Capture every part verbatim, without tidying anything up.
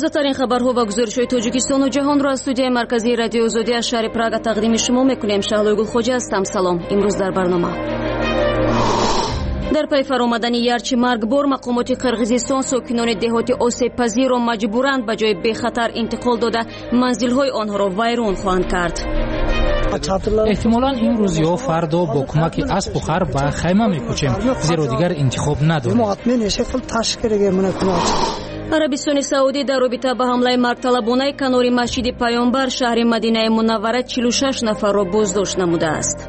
تازه‌ترین خبرها و گزارش‌های تاجیکستان و جهان را از استودیوی مرکزی رادیو آزادی از شهر پراگ تقدیم شما می‌کنیم. شهلوی گلخوجه هستم. سلام. امروز در برنامه در پی فرآمدن یارچی مرگبار مقامات قرغیزستان ساکنان دهات آسیب پذیر را مجبورند به جای بی خطر انتقال داده منزل‌های آنها را ویران خواهند کرد. احتمالاً این روز یا فردا با کمک اسب و خر به خیمه می‌کوچیم، زیرا دیگر انتخاب نداریم. عربستان سعودی در رابطه با حمله مرگ‌طلبانه کنار مسجد پیامبر شهر مدینه منوره چهل و شش نفر را بازداشت نموده است.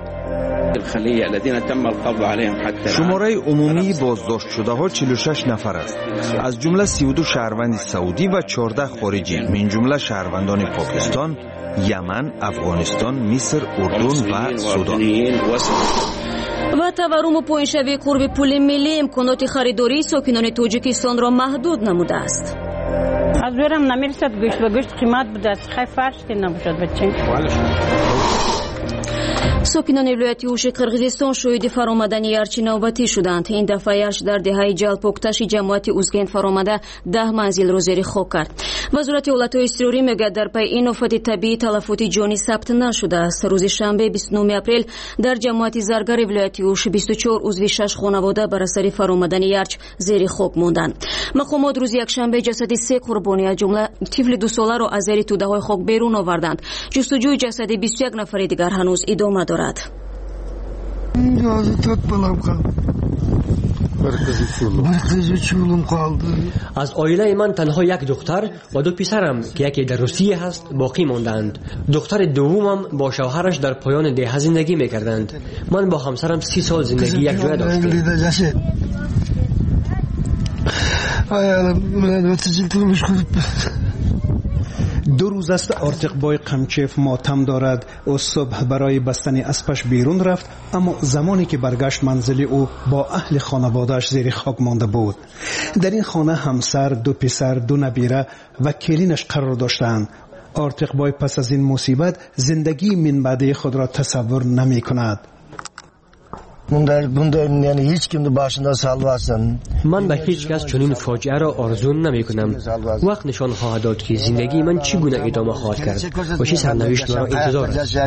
شماره عمومی بازداشت شده ها چهل و شش نفر است، از جمله سی و دو شهروند سعودی و چهارده خارجی، من جمله شهروندان پاکستان، یمن، افغانستان، مصر، اردن و سودان. و تورم پایین‌شوی قرب پول ملی امکانات خریداری ساکنان تاجیکستان را محدود نموده است. از برم نمیرسد گوشت و گوشت قیمت بوده است، خیلی فرش نباشد بچه. ساکنان ولایت اوش قرغیزستان شاهد فرآمدن یارچی نوبتی شدند. این دفعه یارچ در دهه جلپوکتش جماعت اوزگند فرآمده ده منزل را زیر خاک کرد. وزارت حالتهای اضطراری میگوید در پی این آفت طبیعی تلفات جانی ثبت نشده است. روز شنبه بیست و نهم اپریل در جماعت زرگر ولایت اوش بیست و چهار عضو شش خانواده بر اثر فرآمدن یارچ زیر خاک ماندند. مقامات روز یکشنبه جسد سه قربانی از جمله طفل دو ساله را از زیر توده‌های خاک بیرون آوردند. جستجوی جسد بیست و یک نفر دیگر هنوز ادامه دارد. از آیله من تنها یک دختر و دو پسرم که یکی در روسیه هست باقی ماندند. دختر دومم با شوهرش در پایان ده زندگی میکردند. من با همسرم سی سال زندگی یک جای داشتیم. دو روز است آرتق بای قمچیف ماتم دارد. او صبح برای بستن اسبش بیرون رفت، اما زمانی که برگشت منزل او با اهل خانواده‌اش زیر خاک مانده بود. در این خانه همسر، دو پسر، دو نبیره و کلینش قرار داشتند. آرتق بای پس از این مصیبت زندگی من بعدی خود را تصور نمی کند. من به هیچ کس چنین فاجعه را آرزو نمی کنم. وقت نشان خواهد داد که زندگی من چگونه ادامه خواهد کرد و چه سرنوشت مرا انتظار است.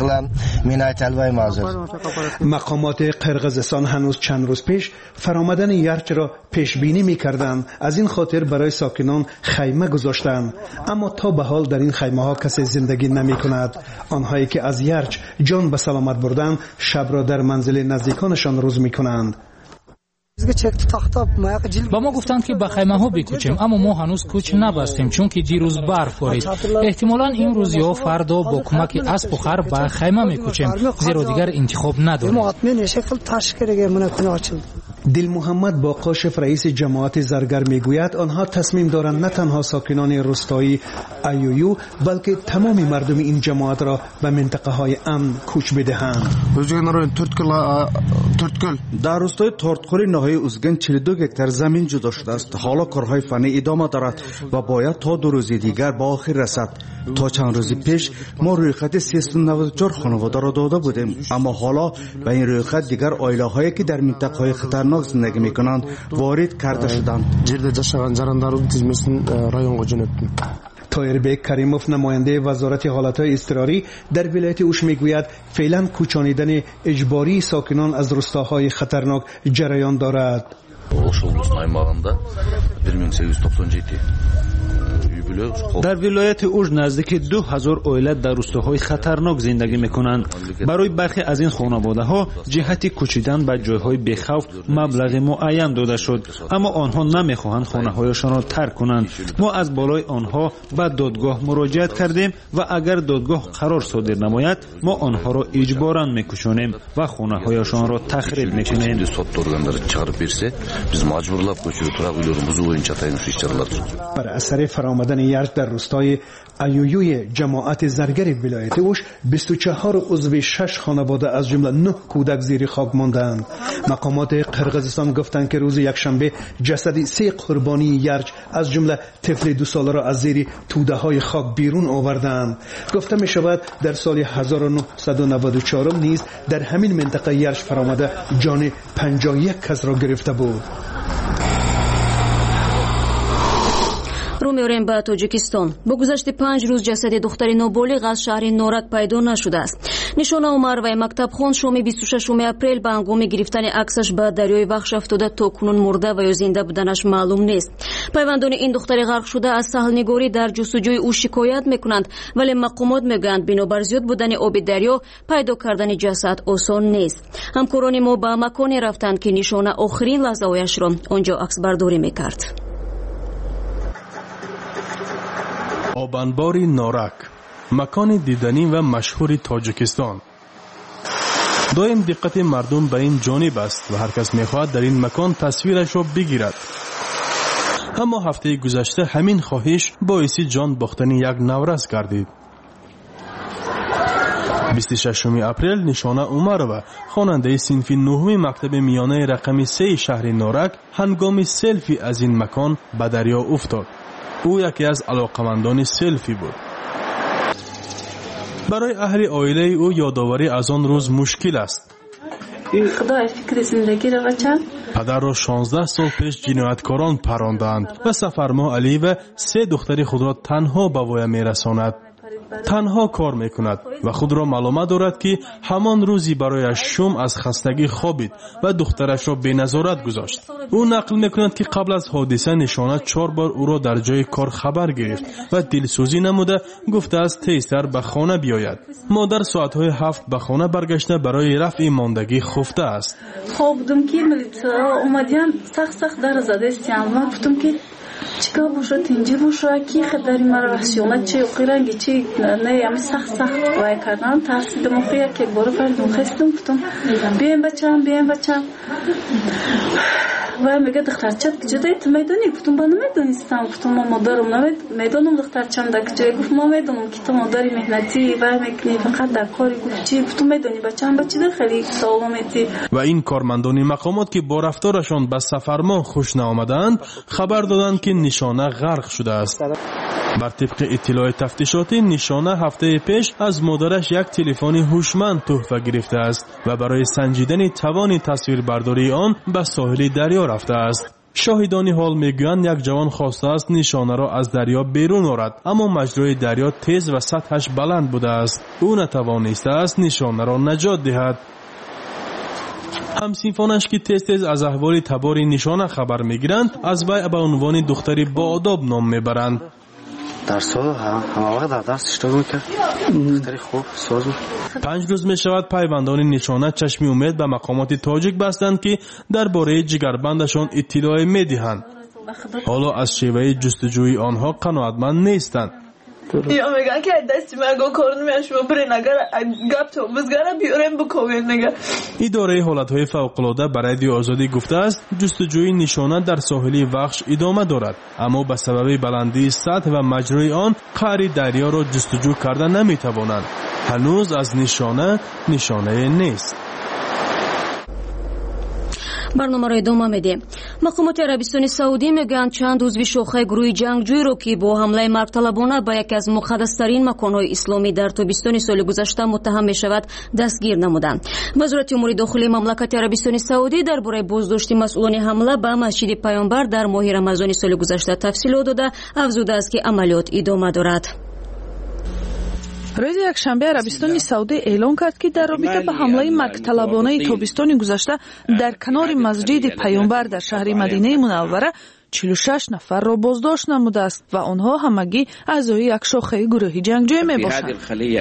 مقامات قرغیزستان هنوز چند روز پیش فرآمدن یارچ را پیش بینی می کردند. از این خاطر برای ساکنان خیمه گذاشتند، اما تا به حال در این خیمه ها کسی زندگی نمی کند. آنهایی که از یارچ جان به سلامت بردند شب را در منزل نزدیکانشان روز می کنند. با ما گفتند که به خیمه ها بکوچیم، اما ما هنوز کوچ نبستیم چون که دیروز برف بارید. احتمالاً این روز یا فردا با کمک اسب و خر به خیمه میکوچیم، زیرا دیگر انتخاب نداریم. دل محمد با قاشف رئیس جماعت زرگر میگوید آنها تصمیم دارند نه تنها ساکنان روستایی ایویو بلکه تمام مردم این جماعت را به منطقه های امن کوچ بدهند. در روستای تورتقل ناحیه اوزگند چهل و دو گکتار زمین جدا شده است. حالا کارهای فنی ادامه دارد و باید تا دو روز دیگر به آخر رسد. تا چند روز پیش ما روی خط سیصد و نود و چهار خانواده را داده بودیم، اما حالا به این روی خط دیگر عائله هایی که در منطقه های خطرناک زندگی میکنند وارد کرده شدند. طاهربک کریموف نماینده وزارت حالتهای اضطراری در ولایت اوش میگوید فعلا کوچانیدن اجباری ساکنان از روستاهای خطرناک جریان دارد. Oş Oblus aymağında bir min sekiz yüz doksan yedi در ولایت اوج نزدیک دو هزار عائله در روستاهای خطرناک زندگی میکنند. برای برخی از این خانواده ها جهت کوچیدن به جایهای بی‌خوف مبلغ معین داده شد، اما آنها نمیخواهند خانه هایشان را ترک کنند. ما از بالای آنها به دادگاه مراجعت کردیم و اگر دادگاه قرار صادر نماید ما آنها را اجباراً میکشانیم و خانه هایشان را تخریب میکنیم. بر اثر فرآمدن یارچ در روستای ایویوی جماعت زرگر ولایت اوش بیست و چهار عضو شش خانواده از جمله نه کودک زیر خاک ماندند. مقامات قرغیزستان گفتند که روز یکشنبه جسد سه قربانی یارچ از جمله طفل دو ساله را از زیر توده های خاک بیرون آوردند. گفته می شود در سال هزار و نهصد و نود و چهار نیز در همین منطقه یارچ فرآمده جان پنجاه و یک کس را گرفته بود. رو میاریم به تاجیکستان. با گذشت پنج روز جسد دختری نابالغ از شهر نورک پیدا نشده است. نشانه عمر و مکتب خوان شام بیست و ششم اپریل به هنگام گرفتن عکسش به دریای وخش افتاده تا کنون مرده و یا زنده بودنش معلوم نیست. پیوندان این دختر غرق شده از ساحلنگاری در جستجوی او شکایت میکنند، ولی مقامات میگویند بنابر زیاد بودن آب دریا پیدا کردن جسد آسان نیست. همکاران ما به مکانی رفتند که نشانه آخرین لحظه‌هایش را آنجا عکس برداری میکرد. آبانبار نورک، مکان دیدنی و مشهور تاجیکستان. دائم دقت مردم به این جانب است و هر کس میخواهد در این مکان تصویرش را بگیرد. اما هفته گذشته همین خواهش باعث جان باختن یک نورس گردید. بیست و ششم اپریل نشانه عمرova خواننده صنف نهم مکتب میانه رقم سه شهر نورک هنگام سلفی از این مکان به دریا افتاد. او یکی از علاقمندان سلفی بود. برای اهل عائله او یادآوری از آن روز مشکل است. خدای فکر زندگی را بچم. پدر را شانزده سال پیش جنایتکاران پراندند و سفرما علی و سه دختر خود را تنها به وی میرساند. تنها کار میکند و خود را معلومه دارد که همان روزی برایش شوم از خستگی خوابید و دخترش را به نظارت گذاشت. او نقل میکند که قبل از حادثه نشانه چهار بار او را در جای کار خبر گرفت و دلسوزی نموده گفته است تیزتر به خانه بیاید. مادر ساعتهای هفت به خانه برگشته برای رفع ماندگی خفته است. خواب بودم که ملیسا اومدیم سخت سخت در زده استیم و گفتم که چیکار بوشه تینجی بوشه کی خداری مرا وحشیانت چه قیرنگی چی نه همی سخت سخت وای کردن ترسیدم و خیلی که بارو فردم خستم گفتم بیایم بچم بیایم بچم و میگه دخترچت کجایی تو میدونی؟ گفتم با نمیدونستم. گفتم ما مادرم نمیدونم دخترچم در کجایی. گفت ما میدونم که تو مادری مهنتی و میکنی فقط در کاری. گفت چی؟ گفتم میدونی بچم بچه در خیلی سالمتی. و این کارمندان مقامات که با رفتارشان به سفرمان خوش نآمدند خبر دادند که نشانه غرق شده است. بر طبق اطلاع تفتیشاتی نشانه هفته پیش از مادرش یک تلفن هوشمند تحفه گرفته است و برای سنجیدن توان تصویربرداری آن به ساحل دریا رفته است. شاهدان حال میگویند یک جوان خواسته است نشانه را از دریا بیرون آورد، اما مجرای دریا تیز و سطحش بلند بوده است. او نتوانسته است نشانه را نجات دهد. همسینفانش که تیز تیز از احوال تبار نشانه خبر میگیرند از وی به عنوان دختری با آداب نام میبرند. درس ها همه وقت در درس اشتراک میکرد. دختری خوب ساز بود. پنج روز می شود پیوندان نشانه چشم امید به مقامات تاجیک بستند که درباره جگربندشان اطلاع میدهند. حالا از شیوه جستجوی آنها قناعتمند نیستند. یا میگن که دستی مگه کار نمیشه و برین اگر گپ تو بزگره بیاریم بکوین نگه. اداره حالتهای فوق‌العاده برای رادیو آزادی گفته است جستجوی نشانه در ساحلی وخش ادامه دارد، اما به سبب بلندی سطح و مجرای آن قعر دریا را جستجو کرده نمیتوانند. هنوز از نشانه نشانه نیست. برنامه را ادامه میدیم. مقامات عربستان سعودی میگویند چند عضو شاخه گروه جنگجویی را که با حمله مرگطلبانه به یکی از مقدس‌ترین مکان‌های اسلامی در تابستان سال گذشته متهم میشود دستگیر نمودند. وزارت امور داخلی مملکت عربستان سعودی درباره بازداشت مسئولان حمله به مسجد پیامبر در ماه رمضان سال گذشته تفصیلات داده، افزوده است که عملیات ادامه دارد. روز یکشنبه عربستان سعودی اعلام کرد که در رابطه با حمله مکرطلبانه تابستان گذشته در کنار مسجد پیامبر در شهر مدینه منوره چهل و شش نفر را بازداشت نموده است و آنها همگی اعضای یک شاخه گروه جنگجوی میباشند.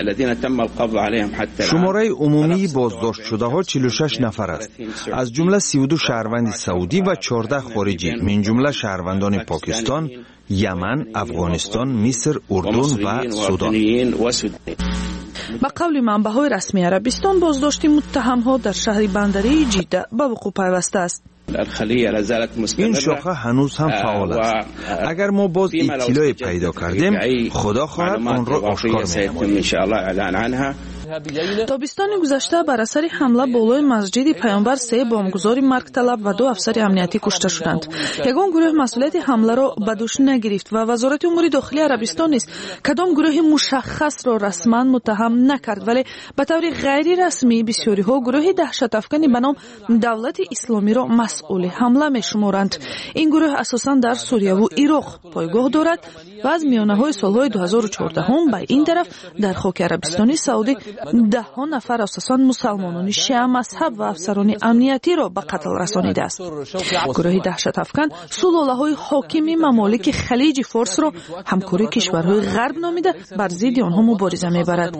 شماره عمومی بازداشت شده ها چهل و شش نفر است، از جمله سی و دو شهروند سعودی و چهارده خارجی، من جمله شهروندان پاکستان، یمن، افغانستان، مصر، اردن و سودان. با قول منبع‌های رسمی عربستان بازداشت متهم‌ها در شهر بندری جده به وقوع پیوسته است. این شاخه هنوز هم فعال است. اگر ما باز اطلاعی پیدا کردیم خدا خواهد آن را آشکار می‌نماییم. тобистони гузашта бар асари ҳамла болои масҷиди паёнбар се бомбгузори маргталаб ва ду афсари амниятӣ кушта шуданд. ягон гурӯҳ масъулияти ҳамларо ба дӯш нагирифт ва вазорати умури дохилии арабистон низ кадом гурӯҳи мушаххасро расман муттаҳам накард, вале ба таври ғайрирасмӣ бисёриҳо гурӯҳи даҳшатафкани ба ном давлати исломиро масъули ҳамла мешуморанд. ин гурӯҳ асосан дар сурияву ироқ пойгоҳ дорад ва аз миёнаҳои солҳои дуҳазору чордаҳум ба ин тараф дар хоки арабистони саудӣ даҳҳо нафар асосан мусалмонони шиа мазҳаб ва афсарони амниятиро ба қатл расонидааст. гурӯҳи даҳшатафкан сулолаҳои ҳокими мамолики халиҷи форсро ҳамкори кишварҳои ғарб номида бар зидди онҳо мубориза мебарад.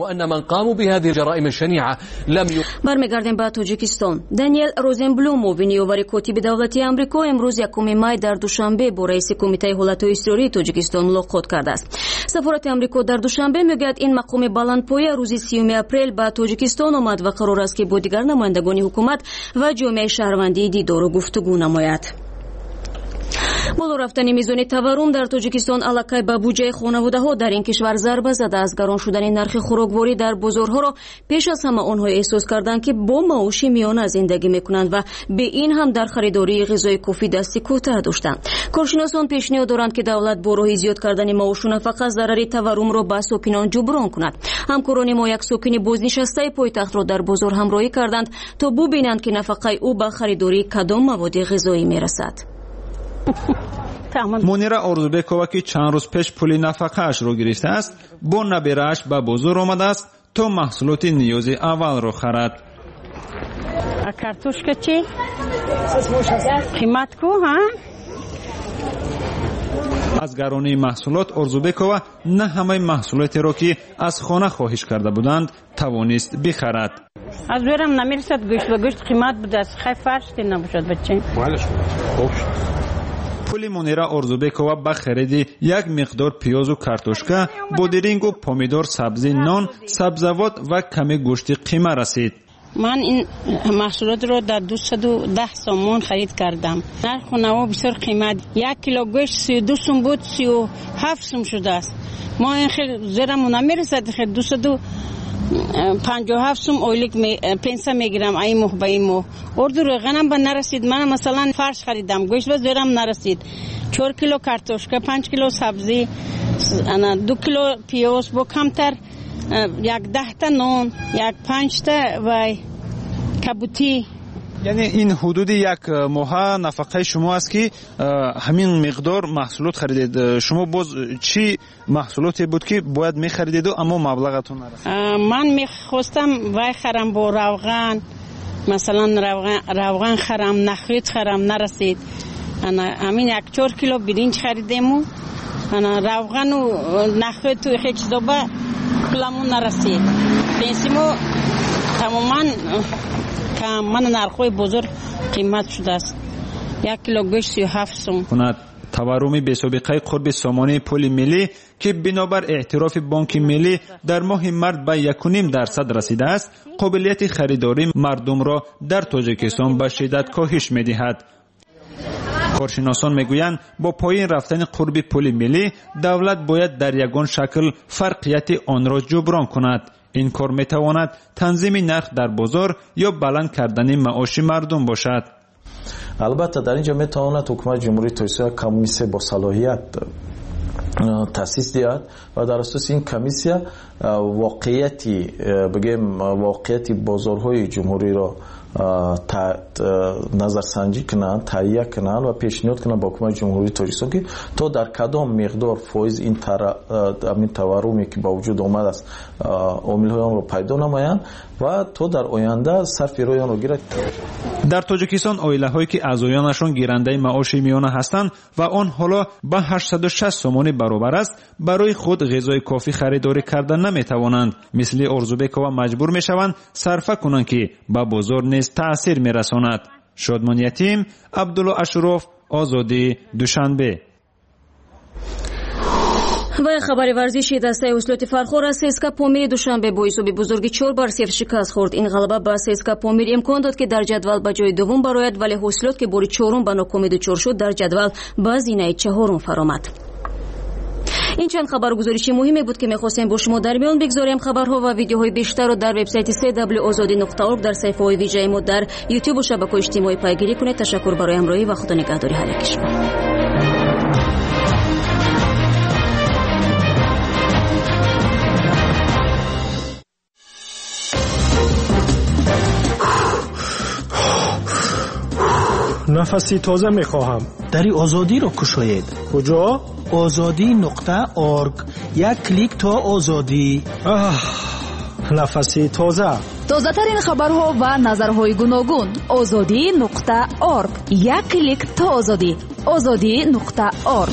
бармегардем ба тоҷикистон. даниэл розенблюм муовини ёвари котиби давлати амрико имрӯз якуми май дар душанбе бо раиси кумитаи ҳолатҳои изтирории тоҷикистон мулоқот кардааст. сафорати амрико дар душанбе мегӯяд ин мақоми баландпоя рӯзи сиюми апрел ба тоҷикистон омад ва қарор аст ки бо дигар намояндагони ҳукумат ва ҷомеаи шаҳрвандӣ дидору гуфтугӯ намояд. боло рафтани мизони таваррум дар тоҷикистон аллакай ба буҷаи хонаводаҳо дар ин кишвар зарба зада аз гарон шудани нархи хӯрокворӣ дар бозорҳоро пеш аз ҳама онҳо эҳсос карданд ки бо маоши миёна зиндагӣ мекунанд ва бе ин ҳам дар харидории ғизои кофӣ дасти кӯтаҳ доштанд. коршиносон пешниҳод доранд ки давлат бо роҳи зиёд кардани маошу нафақа зарари таваррумро ба сокинон ҷуброн кунад. ҳамкорони мо як сокини бознишастаи пойтахтро дар бозор ҳамроҳӣ карданд то бубинанд ки нафақаи ӯ ба харидории кадом маводи ғизоӣ мерасад. мунира орзубекова ки чанд рӯз пеш пули нафақаашро гирифтааст, бо наберааш ба бозор омадааст то маҳсулоти ниёзи аввалро харад. картошка чи қимат ку ҳа аз гаронии маҳсулот орзубекова на ҳамаи маҳсулотеро ки аз хона хоҳиш карда буданд тавонист бихарад. аз верам намерасад гӯшт ва гӯшт қимат будааст, хай фарште набошад бача. пули мунира орзубекова ба хариди як миқдор пиёзу картошка, бодирингу помидор, сабзи, нон, сабзавот ва каме гӯшти қима расид. ман ин маҳсулотро дар дусаду даҳ сомон харид кардам. нарху наво бисёр қимат. як кило гӯшт сию ду сум буд, сию ҳафт сум шудааст. мо ин хел зераму намерасад, хел дусаду панҷоҳу ҳафт сум ойлик пенса мегирам ай моҳ ба ин моҳ. орду рӯғанам ба нарасид. ман масалан фарш харидам, гӯшт ба зерам нарасид. чор кило картошка, панҷ кило сабзи, ду кило пиёз, бо камтар як даҳта нон, як панҷта вай кабутӣ. яъне ин ҳудуди як моҳа нафақаи шумо аст ки ҳамин миқдор маҳсулот харидед. шумо боз чӣ маҳсулоте буд ки бояд мехаридеду аммо маблағатон нарасид? ман мехостам вай харам бо равған, масалан равған харам, нахлит харам, нарасид. ҳамин як чор кило биринҷ харидему, равғану нахлиту хе чизоба пуламу нарасид. пенсимо тамоман ман нархҳои бозор қимат шудааст. як кило гӯшт сию ҳафт сум. таварруми бесобиқаи қурби сомонии пули миллӣ ки бинобар эътирофи бонки миллӣ дар моҳи март ба якуним дарсад расидааст, қобилияти харидории мардумро дар тоҷикистон ба шиддат коҳиш медиҳад. коршиносон мегӯянд бо поин рафтани қурби пули миллӣ давлат бояд дар ягон шакл фарқияти онро ҷуброн кунад. ин кор метавонад танзими нарх дар бозор ё баланд кардани маоши мардум бошад. албатта дар инҷо метавонад ҳукумати ҷумҳурии тоҷикистон комиссия бо салоҳият таъсис диҳад ва дар асоси ин комиссия воқеияти бигем воқеияти бозорҳои ҷумҳуриро назарсанҷӣ кунанд, таҳия кунанд ва пешниҳод кунанд ба ҳукумати ҷумҳурии тоҷикистон ки то дар кадом миқдор фоиз ин амин таварруме ки ба вуҷуд омадааст омилҳои онро пайдо намоянд ва то дар оянда сарфи роҳи онро гирад. дар тоҷикистон оилаҳое ки аъзоёнашон гирандаи маоши миёна ҳастанд ва он ҳоло ба ҳаштоду шаш сомонӣ баробар аст, барои худ ғизои кофӣ харидорӣ карда наметавонанд. мисли орзубекова маҷбур мешаванд сарфа кунанд ки ба бозор низ таъсир мерасонад. шодмон ятим, абдулло ашуроф, озодӣ, душанбе. ва хабари варзиши дастаи ҳуслоти фархор аз ССК Помири Душанбе бо ҳисоби бузурги чор бар сифр шикаст хӯрд. ин ғалаба ба ССК Помир имкон дод ки дар ҷадвал ба ҷои дуввум барояд, вале ҳуслот ки бори чорум ба нокомӣ дучор шуд дар ҷадвал ба зинаи чаҳорум фаромад. این چند خبرگزارشی مهمی بود که می‌خواستیم با شما در میان بگذاریم. خبرها و ویدیوهای بیشتر رو در وبسایت سی دبلیو آزادی نقطه اورگ در صفحه‌های ویژه ما در یوتیوب و شبکه‌های اجتماعی پیگیری کنید. تشکر برای همراهی و خدا نگهداری هر یک شما. نفسی تازه میخواهم. دری آزادی رو کشایید. کجا؟ آزادی نقطه اورگ. یک کلیک تا آزادی. نفسی تازه. تازه ترین خبرها و نظرهای گوناگون. آزادی نقطه اورگ. یک کلیک تا آزادی. آزادی نقطه اورگ.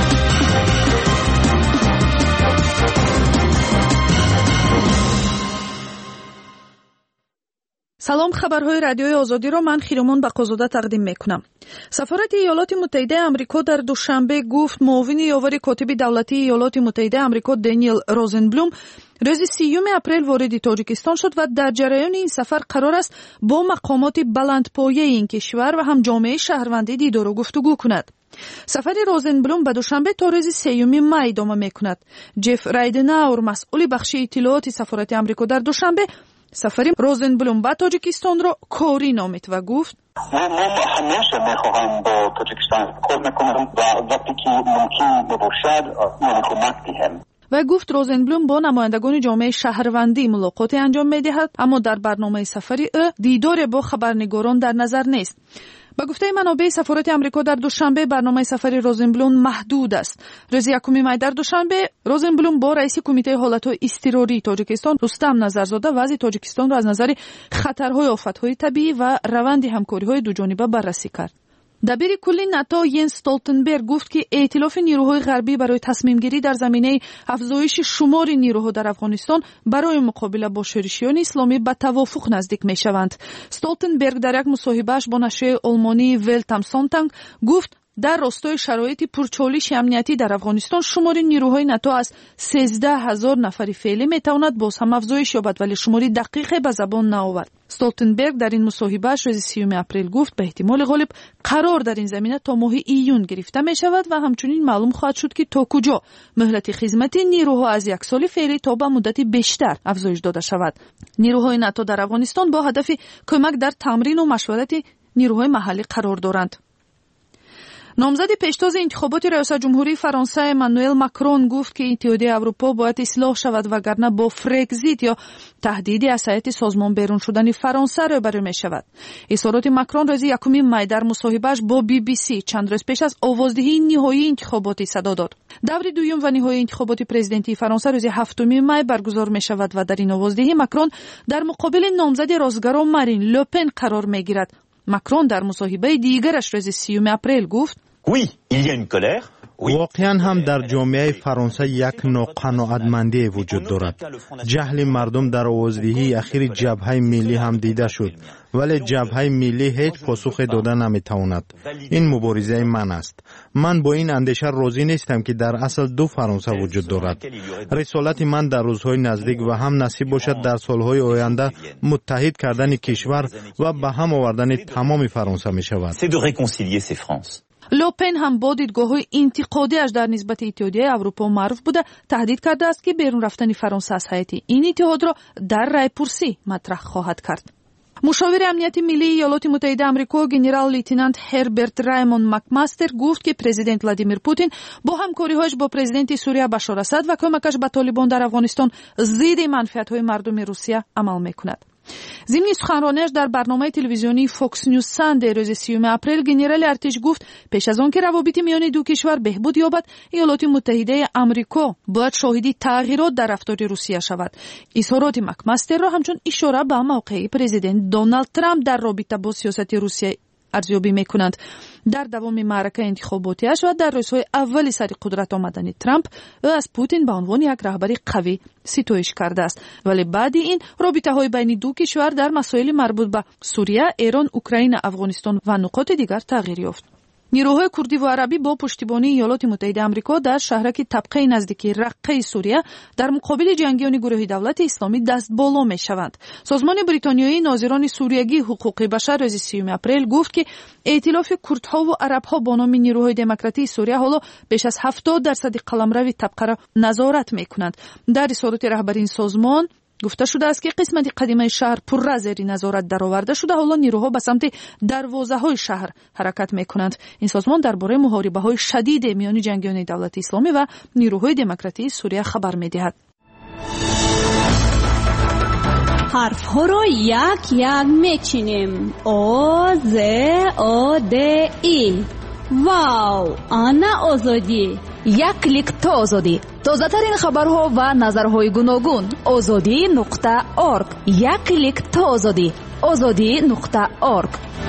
سلام، خبرهای رادیوی آزادی را من خیرمون بقازاده تقدیم میکنم. سفارت ایالات متحده آمریکا در دوشنبه گفت معاون یاور کاتب دولتی ایالات متحده آمریکا دانیل روزنبلوم روز سیوم اپریل وارد تاجیکستان شد و در جریان این سفر قرار است با مقامات بلندپایه این کشور و هم جامعه شهروندی دیدار و گفتگو کند. سفر روزنبلوم به دوشنبه تا روز سیوم می ادامه میکند. جف رایدناور مسئول بخش اطلاعات سفارت آمریکا در دوشنبه سفر روزنبلوم به تاجیکستان را کاری نامید و گفت من همیشه میخواهم با تاجیکستان کار میکنم و وقتی که ممکن باشد کمک دهم. و گفت روزنبلوم با نمایندگان جامعه شهروندی ملاقات انجام میدهد، اما در برنامه سفری او دیدار با خبرنگاران در نظر نیست. با گفته منابع سفارت آمریکا در دوشنبه برنامه سفر روزنبلوم محدود است. روز یکم می در دوشنبه روزنبلوم با رئیس کمیته حالت‌های اضطراری تاجیکستان رستم نظرزاده وضع تاجیکستان را از نظر خطرهای آفت‌های طبیعی و روند همکاری‌های دوجانبه بررسی کرد. دبیر کلی ناتو ینس استولتنبرگ گفت که ائتلاف نیروهای غربی برای تصمیم گیری در زمینه افزایش شمار نیروها در افغانستان برای مقابله با شورشیان اسلامی به توافق نزدیک می شوند. استولتنبرگ در یک مصاحبه‌اش با نشریه آلمانی ولت ام سونتاگ گفت در راستای شرایط پرچالش امنیتی در افغانستان شمار نیروهای ناتو از سیزده هزار نفری فعلی میتواند باز هم افزایش یابد، ولی شماری دقیق به زبان نآورد. استولتنبرگ در این مصاحبه‌اش روز سیوم اپریل گفت به احتمال غالب قرار در این زمینه تا ماه ایون گرفته می شود و همچنین معلوم خواهد شد که تا کجا مهلت خدمت نیروها از یک سال فعلی تا به مدت بیشتر افزایش داده شود. نیروهای ناتو در افغانستان با هدف کمک در تمرین و مشورت نیروهای محلی قرار دارند. نامزد پیشتاز انتخابات ریاست جمهوری فرانسه امانوئل ماکرون گفت که اتحادیه اروپا باید اصلاح شود وگرنه با فرگزیت یا تهدید اصالت سازمان بیرون شدن فرانسه روبرو می شود. اظهارات ماکرون روز یکم می در مصاحبهش با بی بی سی چند روز پیش از آوازدهی نهایی انتخابات صدا داد. دور دوم و نهایی انتخابات پرزیدنتی فرانسه روز هفتم می برگزار می شود و در این آوازدهی ماکرون در مقابل نامزد راستگرا مارین لوپن قرار می گیرد. ماکرون در مصاحبه دیگرش روز سیوم اپریل گفت واقعا هم در جامعه فرانسه یک نوع قناعتمندی وجود دارد. جهل مردم در آوازدهی اخیر جبهه ملی هم دیده شد، ولی جبهه ملی هیچ پاسخ داده نمیتواند. این مبارزه من است. من با این اندیشه راضی نیستم که در اصل دو فرانسه وجود دارد. رسالت من در روزهای نزدیک و هم نصیب باشد در سالهای آینده متحد کردن کشور و به هم آوردن تمام فرانسه می شود. لوپن هم با دیدگاه‌های انتقادی‌اش در نسبت اتحادیه اروپا معروف بوده تهدید کرده است که بیرون رفتن فرانسه از هیئت این اتحاد را در رای‌پرسی مطرح خواهد کرد. مشاور امنیت ملی ایالات متحده آمریکا گنرال لیتنانت هربرت رایموند مکماستر گفت که پرزیدنت ولادیمیر پوتین با همکاری‌هاش با پرزیدنت سوریه بشار اسد و کمکش به طالبان در افغانستان ضد منفعت‌های مردم روسیه عمل می‌کند. ضمن سخنرانیش در برنامه تلویزیونی فوکس نیوز ساندی روز سیوم اپریل گنرال ارتش گفت پیش از آن که روابط میان دو کشور بهبود یابد ایالات متحده آمریکا باید شاهدی تغییرات در رفتار روسیه شود. اظهارات مکماستر را همچون اشاره به موقع پرزیدنت دونالد ترامپ در رابطه با سیاست روسیه ارزیابی میکنند. در دوام معرکه انتخاباتیش و در روزهای اول سر قدرت آمدن ترامپ او از پوتین به عنوان یک رهبر قوی ستایش کرده است، ولی بعد این رابطه های بین دو کشور در مسائل مربوط به سوریه، ایران، اوکراین، افغانستان و نقاط دیگر تغییر یافت. نیروهای کردی و عربی با پشتیبانی ایالات متحده آمریکا در شهرک طبقه نزدیکی رقه سوریه در مقابل جنگیان گروه دولت اسلامی دست بالا میشوند. سازمان بریتانیایی ناظران سوریگی حقوق بشر روز سیوم اپریل گفت که ائتلاف کردها و عربها با نام نیروهای دموکراتی سوریه حالا بیش از هفتاد درصد قلمرو طبقه را نظارت میکنند. در رسالت رهبر این سازمان گفته شده است که قسمت قدیمی شهر پرره زیر نظارت درآورده شده. حالا نیروها به سمت دروازه‌های شهر حرکت میکنند. این سازمان درباره محاربه‌های شدید میان جنگیان دولت اسلامی و نیروهای دموکراتی سوریه خبر میدهد. حرف‌ها را یک یک میچینیم. آ ز آ د ای. واو، آنا آزادی. یک کلیک تا آزادی. تازه ترین خبرها و نظرهای گوناگون. آزادی نقطه آرگ. یک کلیک تا آزادی. آزادی نقطه آرگ.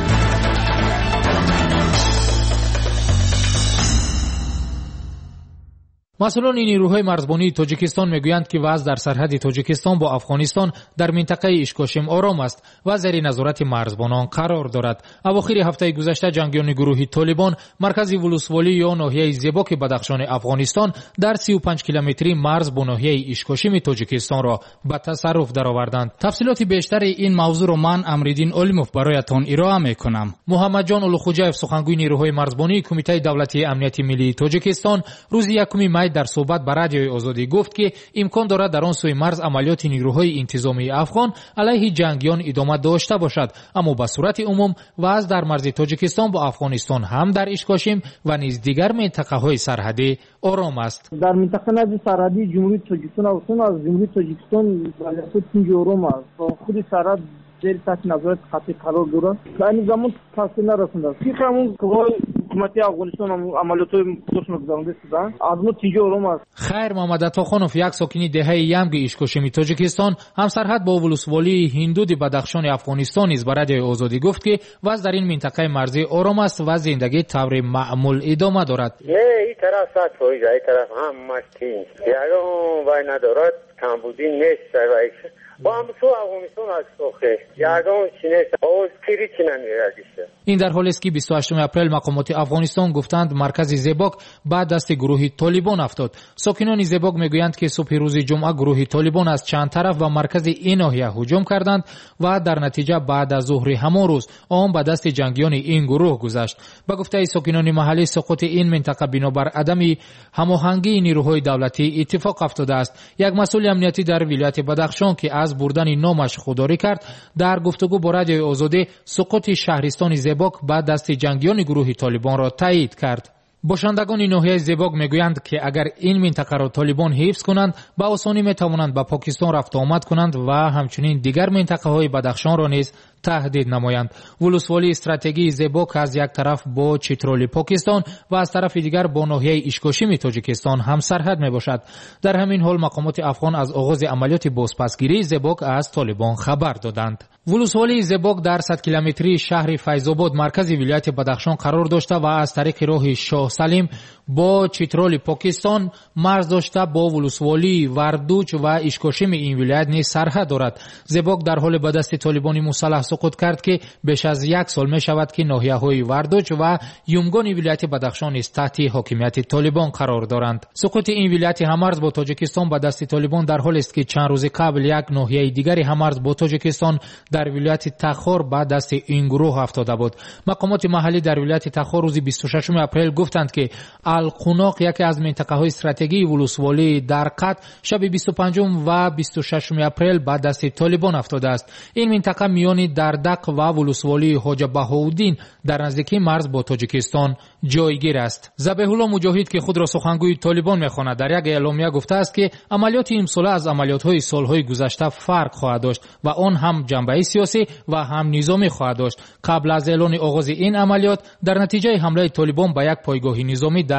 مسئولان نیروهای مرزبانی تاجیکستان میگویند که وضع در سرحد تاجیکستان با افغانستان در منطقه اشکاشم آرام است و زیر نظارت مرزبانان قرار دارد. اواخر هفته گذشته جنگیان گروه طالبان مرکز ولسوالی یا ناحیه زیباک بدخشان افغانستان در سی و پنج کیلومتری مرز با ناحیه اشکاشم تاجیکستان را به تصرف درآوردند. تفصیلات بیشتر این موضوع را من امرالدین علیموف برایتان ارائه میکنم. محمد جان اولوخوجاєв سخنگوی نیروهای مرزبانی کمیته دولتی امنیت ملی تاجیکستان روز یکم می در صحبت با رادیوی آزادی گفت که امکان دارد در آن سوی مرز عملیات نیروهای انتظامی افغان علیه جنگیان ادامه داشته باشد، اما به صورت عموم وضع در مرز تاجیکستان با افغانستان هم در اشکاشم و نیز دیگر منطقه های سرحدی آرام است. در منطقه نزد سرحدی جمهوری تاجیکستان و از جمهوری تاجیکستان وضعیت تنج آرام است. خود سرحد زیر تحت نظارت خطی قرار دارد. در این زمان تاثیر نرسانده است. که همون قوای حکومتی افغانستان عملیات‌های خودشون گذرانده شدند. از ما تنج آرام است. خیر محمد عطاخانوف یک ساکنی دهه یمگ اشکاشم تاجیکستان هم سرحد با ولسوالی هندود بدخشان افغانستان نیز به رادیوی آزادی گفت که وضع در این منطقه مرزی آرام است و زندگی طور معمول ادامه دارد. نه این طرف ساعت هایی جای طرف هم مشکین یگان وای ندارد کمبودی نیست با هم تو افغانستان از سوخه یگان چینه آوز کری چینن میردیشه. این در حالی است که بیست و هشتم اپریل مقامات افغانستان گفتند مرکز زیباک بعد دست گروه طالبان افتاد. ساکنان زیباک میگویند که صبح روز جمعه گروه طالبان از چند طرف و مرکز این ناحیه هجوم کردند و در نتیجه بعد از ظهر همان روز آن به دست جنگیان این گروه گذشت. به گفته ساکنان محلی سقوط این منطقه بنابر عدم هماهنگی نیروهای دولتی اتفاق افتاده است. یک مسئول امنیتی در ولایت بدخشان که از بردن نامش خودداری کرد در گفتگو با رادیوی آزادی سقوط شهرستان زیباک بعد دست جنگیان گروه طالبان را تایید کرد. باشندگان ناحیه زیباک میگویند که اگر این منطقه را طالبان حفظ کنند به آسانی میتوانند به پاکستان رفت آمد کنند و همچنین دیگر منطقه های بدخشان را نیز تهدید نمایند. ولسوالی استراتژی زیباک از یک طرف با چترال پاکستان و از طرف دیگر با ناحیه اشکاشم تاجیکستان هم سرحد می باشد. در همین حال مقامات افغان از آغاز عملیات بازپسگیری زیباک از طالبان خبر دادند. ولسوالی زیباک در صد کیلومتری شهر فیض‌آباد مرکز ولایت بدخشان قرار داشته و از طریق راه شاه سلیم با چترال پاکستان مرز داشته با ولسوالی وردوچ و اشکاشم این ولایت نیز سرحد دارد. زیباک در حال به دست طالبان مسلح سقوط کرد که بیش از یک سال می شود که ناحیه های وردوچ و یومگان ولایت بدخشان نیز تحت حاکمیت طالبان قرار دارند. سقوط این ولایت همرز با تاجیکستان به دست طالبان در حالی است که چند روز قبل یک ناحیه دیگری همرز با تاجیکستان در ولایت تخار به دست این گروه افتاده بود. مقامات محلی در ولایت تخار روز بیست و ششم اپریل گفتند که القناق یکی از منطقه های استراتژی ولسوالی در قط شب بیست و پنجم و بیست و ششم اپریل به دست طالبان افتاده است. این منطقه میان دردق و ولسوالی حاج بهاءالدین در نزدیکی مرز با تاجیکستان جایگیر است. ذبیح الله مجاهد که خود را سخنگوی طالبان می‌خواند در یک اعلامیه گفته است که عملیات امساله از عملیات‌های سال‌های گذشته فرق خواهد داشت و آن هم جنبه سیاسی و هم نظامی خواهد داشت. قبل از اعلان آغاز این عملیات در نتیجه حمله طالبان به یک پایگاه نظامی در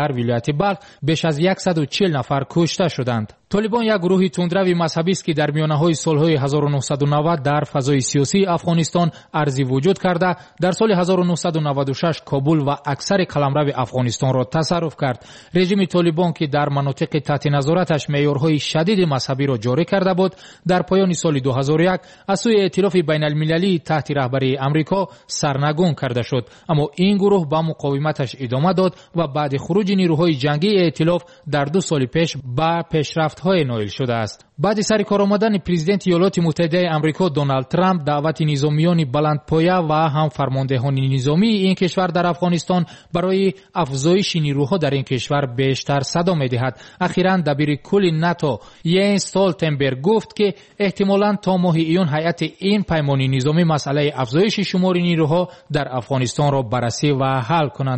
در ولایت بلخ بیش از صد و چهل نفر کشته شدند. طالبان یک گروه تندروی مذهبی است که در میانه‌های سال‌های هزار و نهصد و نود در فضای سیاسی افغانستان ارزی وجود کرده، در سال هزار و نهصد و نود و شش کابل و اکثر قلمرو افغانستان را تصرف کرد. رژیم طالبان که در مناطق تحت نظارتش معیارهای شدید مذهبی را جاری کرده بود، در پایان سال دو هزار و یک از سوی ائتلاف بین‌المللی تحت رهبری آمریکا سرنگون کرده شد، اما این گروه با مقاومتش ادامه داد و بعد خروج نیروهای جنگی ائتلاف در دو سال پیش به پیشرفت‌های نائل شده است. بعد سر کار آمدن پرزیدنت ایالات متحده آمریکا دونالد ترامپ، دعوت نظامیان بلندپایه و هم فرماندهان نظامی این کشور در افغانستان برای افزایش نیروها در این کشور بیشتر صدا می‌دهد. اخیراً دبیر کل ناتو یانس استولتنبرگ گفت که احتمالاً تا ماه ایون هیئت این پیمان نظامی مسئله افزایش شمار نیروها در افغانستان را بررسی و حل کنند.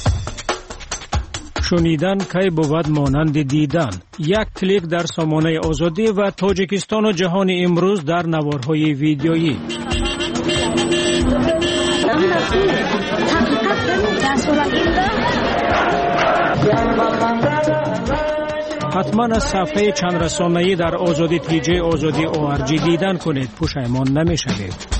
شنیدن کی بود مانند دیدن. یک کلیک در سامانه آزادی و تاجیکستان و جهان امروز در نوارهای ویدیویی. حتما از صفحه چند رسانه‌ای در آزادی تیجی آزادی او آر جی دیدن کنید، پشیمان نمی‌شوید.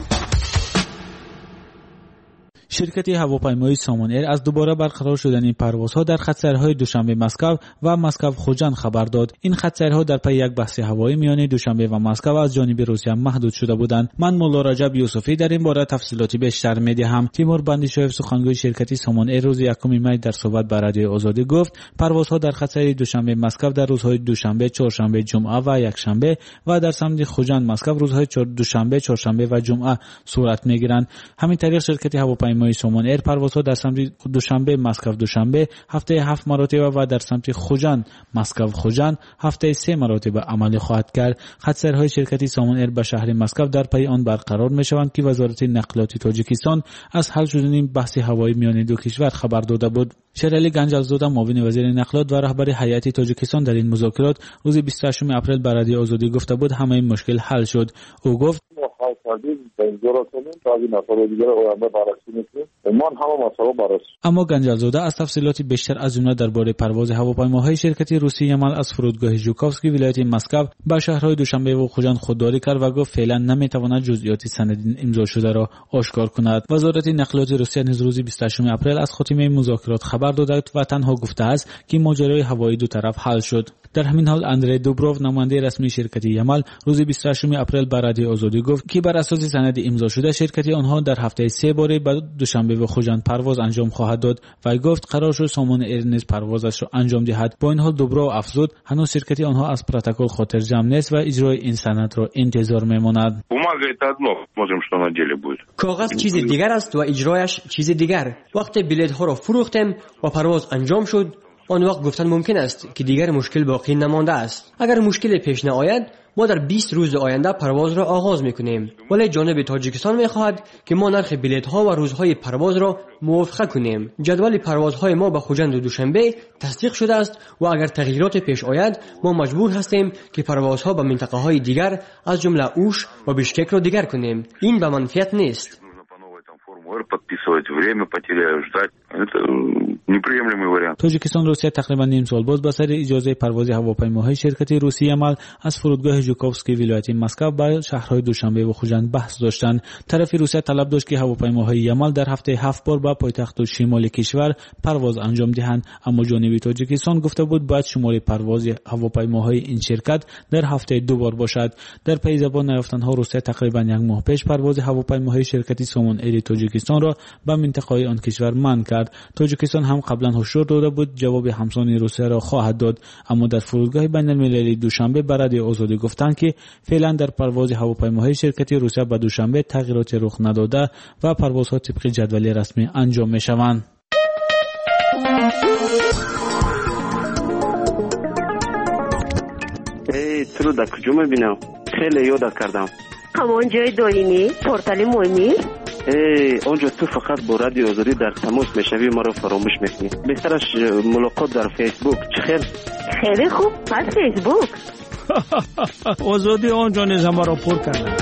شرکت هواپیمایی سامان ایر از دوباره برقرار شدن این پروازها در خط‌سیرهای دوشنبه مسکو و مسکو خوجند خبر داد. این خط‌سیرها در پی یک بحث هوایی میان دوشنبه و مسکو از جانب روسیه محدود شده بودند. من مولا رجب یوسفی در این باره تفصیلاتی بیشتر می‌دهم. تیمور بندیشاєв سخنگوی شرکت سامان ایر روز یکم می در صحبت با رادیو آزادی گفت پروازها در خط‌سیر دوشنبه مسکو در روزهای دوشنبه، چهارشنبه، جمعه و یکشنبه و در سمت خوجند مسکو روزهای دوشنبه، چهارشنبه و جمعه صورت می‌گیرند. همین طریق شرکت هواپیمایی سامان ایر پروازها در سمت دوشنبه مسکو دوشنبه هفته هفت مراتب و در سمت خوجند مسکو خوجند هفته سه مراتب عملی خواهد کرد. خط‌سیرهای شرکت سامان ایر به شهر مسکو در پی آن برقرار می‌شوند که وزارت نقلات تاجیکستان از حل شدن این بحث هوایی میان دو کشور خبر داده بود. شیرالی گنجالزاده معاون وزیر نقلات و رهبر هیئت تاجیکستان در این مذاکرات روز بیست و هشتم اپریل به رادیو آزادی گفته بود همه این مشکل حل شد. او گفت اما گنجالزاده از تفصیلات بیشتر از جمله درباره پرواز هواپیماهای شرکت روسی یمال از فرودگاه ژوکوفسکی ولایت مسکو به شهرهای دوشنبه و خوجند خودداری کرد و گفت فعلا نمیتواند جزئیات سند امضا شده را آشکار کند. وزارت نقلات روسیه نیز روز بیست و هشتم اپریل از خاتمه مذاکرات خبر داده و تنها گفته است که ماجرای هوایی دو طرف حل شد. در همین حال اندری دوبروف نماینده رسمی شرکت یمال روز بیست و هشتم اپریل به رادیو آزادی گفت که بر اساس سند امضا شده شرکت آنها در هفته سه باره به دوشنبه و خوجند پرواز انجام خواهد داد و گفت قرار شد سامان ایر نیز پروازش را انجام دهد. با این حال دوبروف افزود هنوز شرکت آنها از پروتکل خاطر جمع نیست و اجرای این سند را انتظار میماند. کاغذ چیز دیگر است و اجرایش چیز دیگر. وقتی بلیط ها را فروختیم و پرواز انجام شد آن وقت گفتن ممکن است که دیگر مشکل باقی نمانده است. اگر مشکل پیش نیاید ما در بیست روز آینده پرواز را آغاز میکنیم، ولی جانب تاجیکستان میخواهد که ما نرخ بلیط ها و روزهای پرواز را موافقه کنیم. جدول پروازهای ما به خوجند و دوشنبه تصدیق شده است و اگر تغییرات پیش آید ما مجبور هستیم که پروازها به منطقه های دیگر از جمله اوش و بیشکک را دیگر کنیم. این به منفعت نیست. تاجیکستان روسیه تقریبا نیم سال باز به سر اجازه پرواز هواپیماهای شرکت روسی یمال از فرودگاه ژوکوفسکی ولایت مسکو به شهرهای دوشنبه و خوجند بحث داشتند. طرف روسیه طلب داشت که هواپیماهای یمال در هفته هفت بار به پایتخت شمالی کشور پرواز انجام دهند، اما جانب تاجیکستان گفته بود باید شمار پرواز هواپیماهای این شرکت در هفته دو بار باشد. در پی زبان نیافتنها روسیه تقریبا یک ماه پیش پرواز هواپیماهای شرکت سامان ایر تاجیکستان را به منطقه آن کشور منع کرد. تاجیکستان هم قبلا هشدار داده بود جواب همسان روسیه را خواهد داد، اما در فرودگاه بین‌المللی دوشنبه به رادیو آزادی گفتند که فعلا در پرواز هواپیماهای شرکت روسیه به دوشنبه تغییرات رخ نداده و پروازها طبق جدول رسمی انجام می‌شوند. ای تو رو در کجا می‌بینم؟ خیلی یادت کردم. همان جای داینی پورتال مهمی؟ ای اونجا تو فقط با رادیو آزادی در تماس میشوی ما رو فراموش میکنی. بهترش ملاقات در فیسبوک. چه خیر؟ خیلی خوب. پس فیسبوک. آزادی آنجا نیز ما رو پر کرده.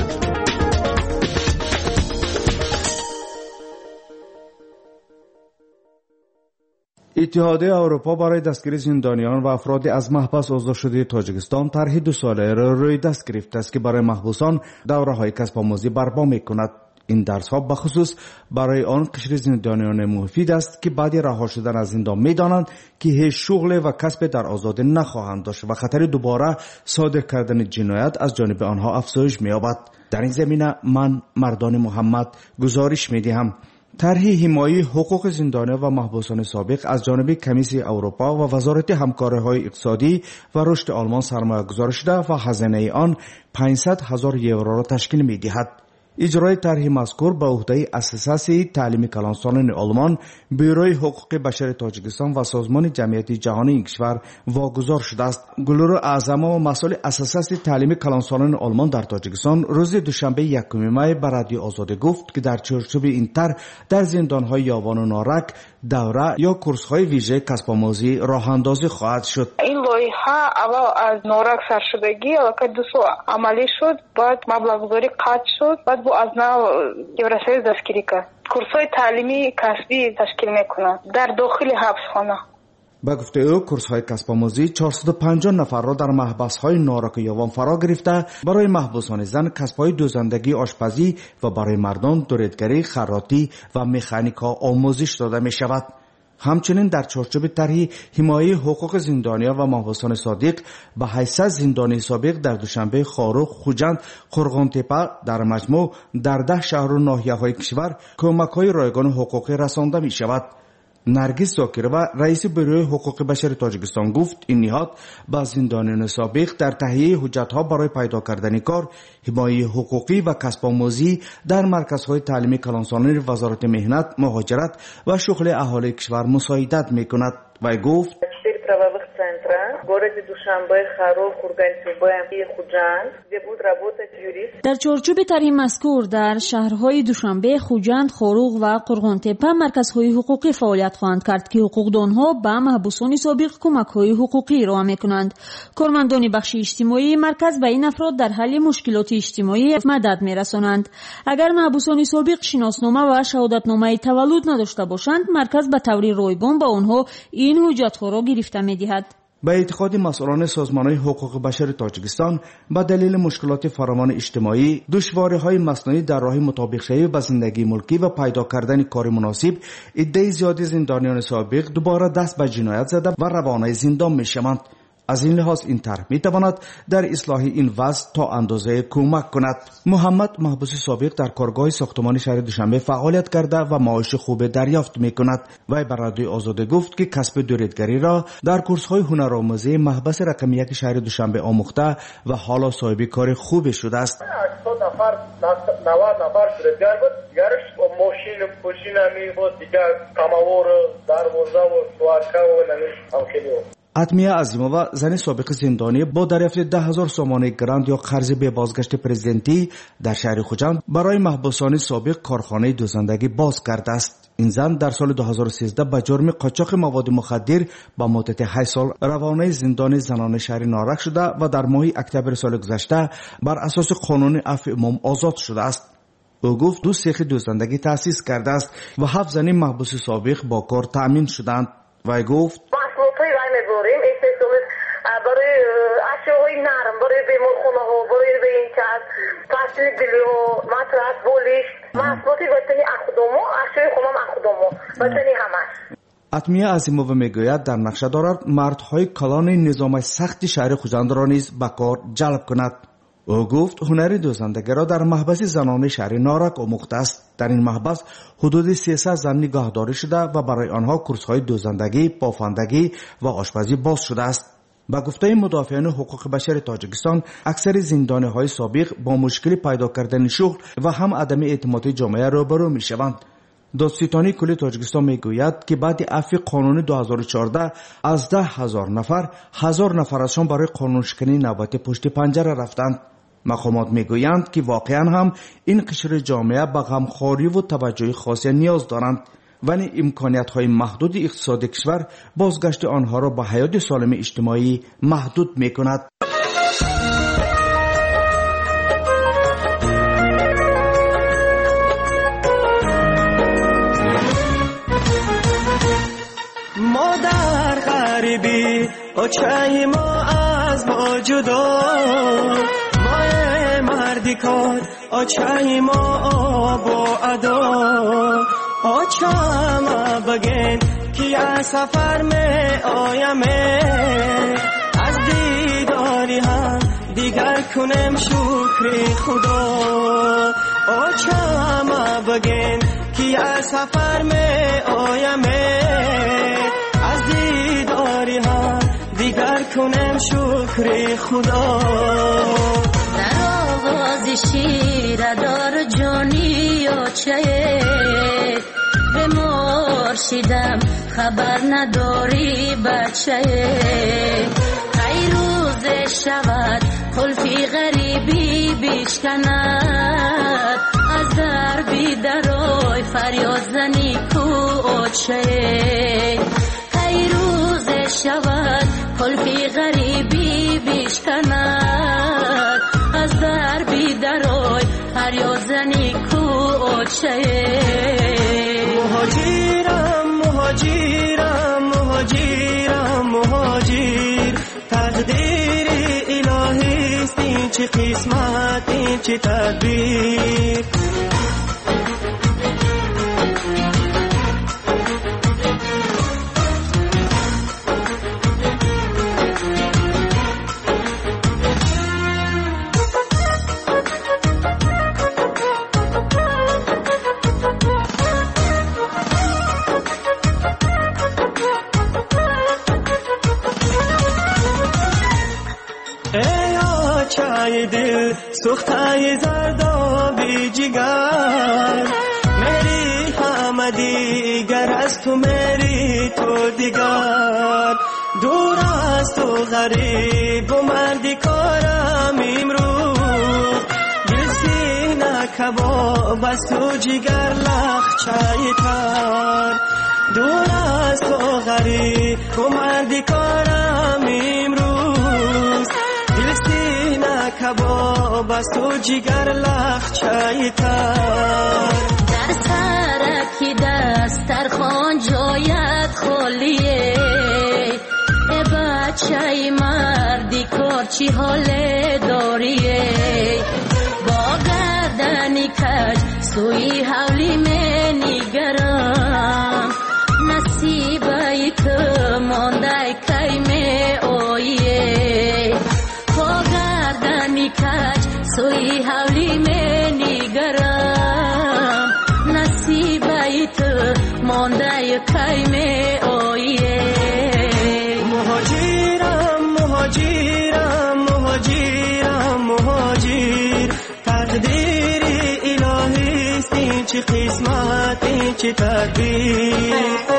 اتحادیه اروپا برای دستگیری زندانیان و افراد از محبس آزاد شده تاجیکستان طرح دو ساله را روی دست گرفته است که برای محبوسان دوره‌های کسب آموزی برپا می‌کند. این درس‌ها به خصوص برای آن قشر زندانیان مفید است که بعد رها شدن از زندان می‌دانند که هیچ شغل و کسب در آزادی نخواهند داشت و خطر دوباره صادر کردن جنایت از جانب آنها افزایش می‌یابد. در این زمینه من مردان محمد گزارش می‌دهم. طرح حمایت حقوق زندانیان و محبوسان سابق از جانب کمیسیون اروپا و وزارت همکاری‌های اقتصادی و رشد آلمان سرمایه‌گذاری شده و هزینه آن پانصد هزار یورو را تشکیل می‌دهد. اجرای طرح مذکور به عهده اساسی تعلیم کلانسالان آلمان، بیروی حقوق بشر تاجیکستان و سازمان جمعیت جهانی این کشور واگذار شده است. گلورو اعظم و مسئول اساسی تعلیم کلانسالان آلمان در تاجیکستان روز دوشنبه یکم می به رادیو آزادی گفت که در چارچوب این طرح در زندان‌های یاوان و نارک دوره یا کورس‌های ویژه کسب آموزی راه اندازی خواهد شد. این لایحه اول از نارک سرشدگی که دو سال عملی شد، بعد مبلغ گذاری قطع شد، بعد با از نو یورسیز دستگیری کرد. کورس‌های تعلیمی کسبی تشکیل میکنند در داخل حبسخانه. با گفته او کورس‌های کسب آموزی چهارصد و پنجاه نفر را در محبس‌های نارک و یاوان فرا گرفته، برای محبوسان زن کسب‌های دوزندگی، آشپزی و برای مردان دوریدگری، خراطی و مکانیکا آموزش داده می‌شود. همچنین در چارچوب طرح حمایت حقوق زندانیان و محبوسان صادق به حیث زندانی سابق در دوشنبه، خاروخ، خوجند، قرغان‌تپه در مجموع در ده شهر و ناحیه‌های کشور کمک‌های رایگان حقوقی رسانده می‌شود. نرگس زاکرова رئیس بیروی حقوق بشر تاجیکستان گفت این نهاد با زندانیان سابق در تهیه حجت‌ها برای پیدا کردن کار، حمایت حقوقی و کسب آموزی در مرکزهای تعلیمی کلانسالان وزارت مهنت، مهاجرت و شغل اهالی کشور مساعدت می‌کند. و گفت правовых центра в городе Душанбе, Харов, Курган-Тюбе и Худжанд, где будет работать юрист. در چارچوب طرح مذکور در شهرهای دوشنبه، خوجند، خاروغ و قرغان‌تپه مرکزهای حقوقی فعالیت خواهند کرد که حقوقدانها به محبوسان سابق کمک‌های حقوقی ارائه می‌کنند. کارمندان بخش اجتماعی مرکز به این افراد در حل مشکلات اجتماعی مدد می‌رسانند. اگر محبوسان سابق شناسنامه و شهادتنامه تولد نداشته باشند، مرکز به طور رایگان به آنها این حجت‌ها را گرفته می‌دهد. به اعتقاد مسئولان سازمان‌های حقوق بشر تاجیکستان، به دلیل مشکلات فراوان اجتماعی، دشواری‌های مصنوعی در راه مطابق شوی با زندگی ملکی و پیدا کردن کار مناسب، عده زیادی زندانیان سابق دوباره دست به جنایت زده و روانه زندان می‌شوند. از این لحاظ این طرح می‌تواند در اصلاح این وضع تا اندازه کمک کند. محمد محبوس سابق در کارگاه ساختمان شهر دوشنبه فعالیت کرده و معاش خوب دریافت می‌کند. وی به رادیو آزادی گفت که کسب دوریدگری را در کورس‌های هنرآموزی محبس رقم یک شهر دوشنبه آموخته و حالا صاحب کار خوبی شده است. نفر نود نفر دوریدگر بود، دیگرش ماشین پوشین همی بود، دیگر کاماور دروازه و سوارکا و نمیش همخیلی بود. اتمیه عظیمова زن سابق زندانی با دریافت ده هزار سومانه گرانت یا قرض به بازگشت پرزیدنتی در شهر خوجند برای محبوسان سابق کارخانه دوزندگی باز کرده است. این زن در سال دو هزار و سیزده به جرم قاچاق مواد مخدر با مدت هشت سال روانه زندان زنان شهر نارک شده و در ماه اکتبر سال گذشته بر اساس قانون عفو عموم آزاد شده است. او گفت دو سیخ دوزندگی تأسیس کرده است و هفت زن محبوس سابق با کار تأمین شدند. و گفت می‌بریم استفاده برای اشیاء نرم، برای بیمارخانه ها، برای به این چیز فصل دیلو مطرح بولیش محصولاتی وطنی اخدامو اشیاء خونم اخدامو وطنی همش. اتمیه عظیمova میگوید در نقشه دارد مردهای کلان نظام سخت شهر خوجند را نیز به کار جلب کند. او گفت هنر دوزندگی را در محبس زنان شهر نارک آموخته است. در این محبس حدود سیصد زن نگهداری شده و برای آنها کورس‌های دوزندگی، بافندگی و آشپزی باز شده است. با گفته مدافعان حقوق بشر تاجیکستان، اکثر زندانی‌های سابق با مشکل پیدا کردن شغل و هم عدم اعتماد جامعه روبرو می‌شوند. دادستانی کل تاجیکستان میگوید که بعد عفو قانون دو هزار و چهارده از ده هزار نفر، هزار نفرشان برای قانون شکنی نوبت پشت پنجره رفتند. مقامات میگویند که واقعا هم این قشر جامعه به غمخواری و توجه خاصی نیاز دارند، ولی امکانیت‌های محدود اقتصاد کشور بازگشت آنها را به حیات سالم اجتماعی محدود میکند. ما غریبی آچه ما از ما جدا مای مردی کار آچه ما با ادا آچه ما بگین که از سفر می آیم از دیداری هم دیگر کنم شکر خدا آچه ما بگین که از سفر می آیم از دیداری هم دیگر کنم شکر خدا در آغاز شیر دار جانی آچه به مرشدم خبر نداری بچه ای روز شود خلفی غریبی بیشکند از دربی درای فریاد زنی کو آچه ای روز شود خلفی غریبی بیشکند از دربی درای فریاد زنی کو آچه مهاجرم مهاجرم مهاجرم مهاجر تقدیر الهی است این چه قسمت این چه تدبیر چای دل سوختای زردابی جگر میری همه دیگر از تو میری تو دیگر دور از تو غریب و مردی کارم امروز دل سینه کباب از تو جگر لخچای تر دور از تو غریب و مردی کارم امروز کباب از تو جگر لخچه تر در سرکی دست در خان جایت خالیه ای بچه مردی کار چی حال داریه با گردنی کج سوی حولی می نگرم نصیبه که مانده کی می آیه کج سوی حولی می نگرم نصیبه تو مانده کی می آیه مهاجرم مهاجرم مهاجرم مهاجر تقدیر الهی است این چه قسمت این چه تدبیر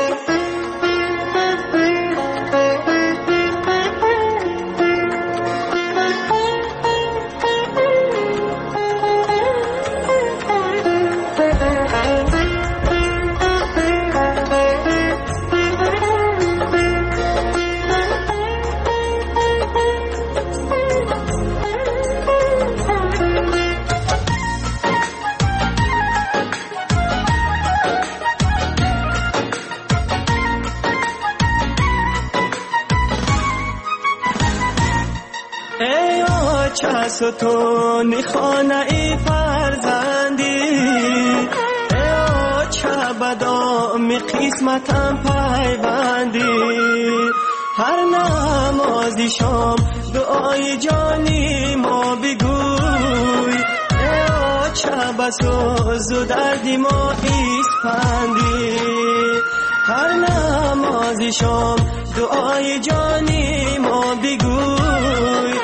ستون خانه ای فرزندی ای آچه بدام قسمتم پیوندی هر نمازی شام دعای جانی ما بگوی ای آچه بسوز و دردی ما اسپندی هر نمازی شام دعای جانی ما بگوی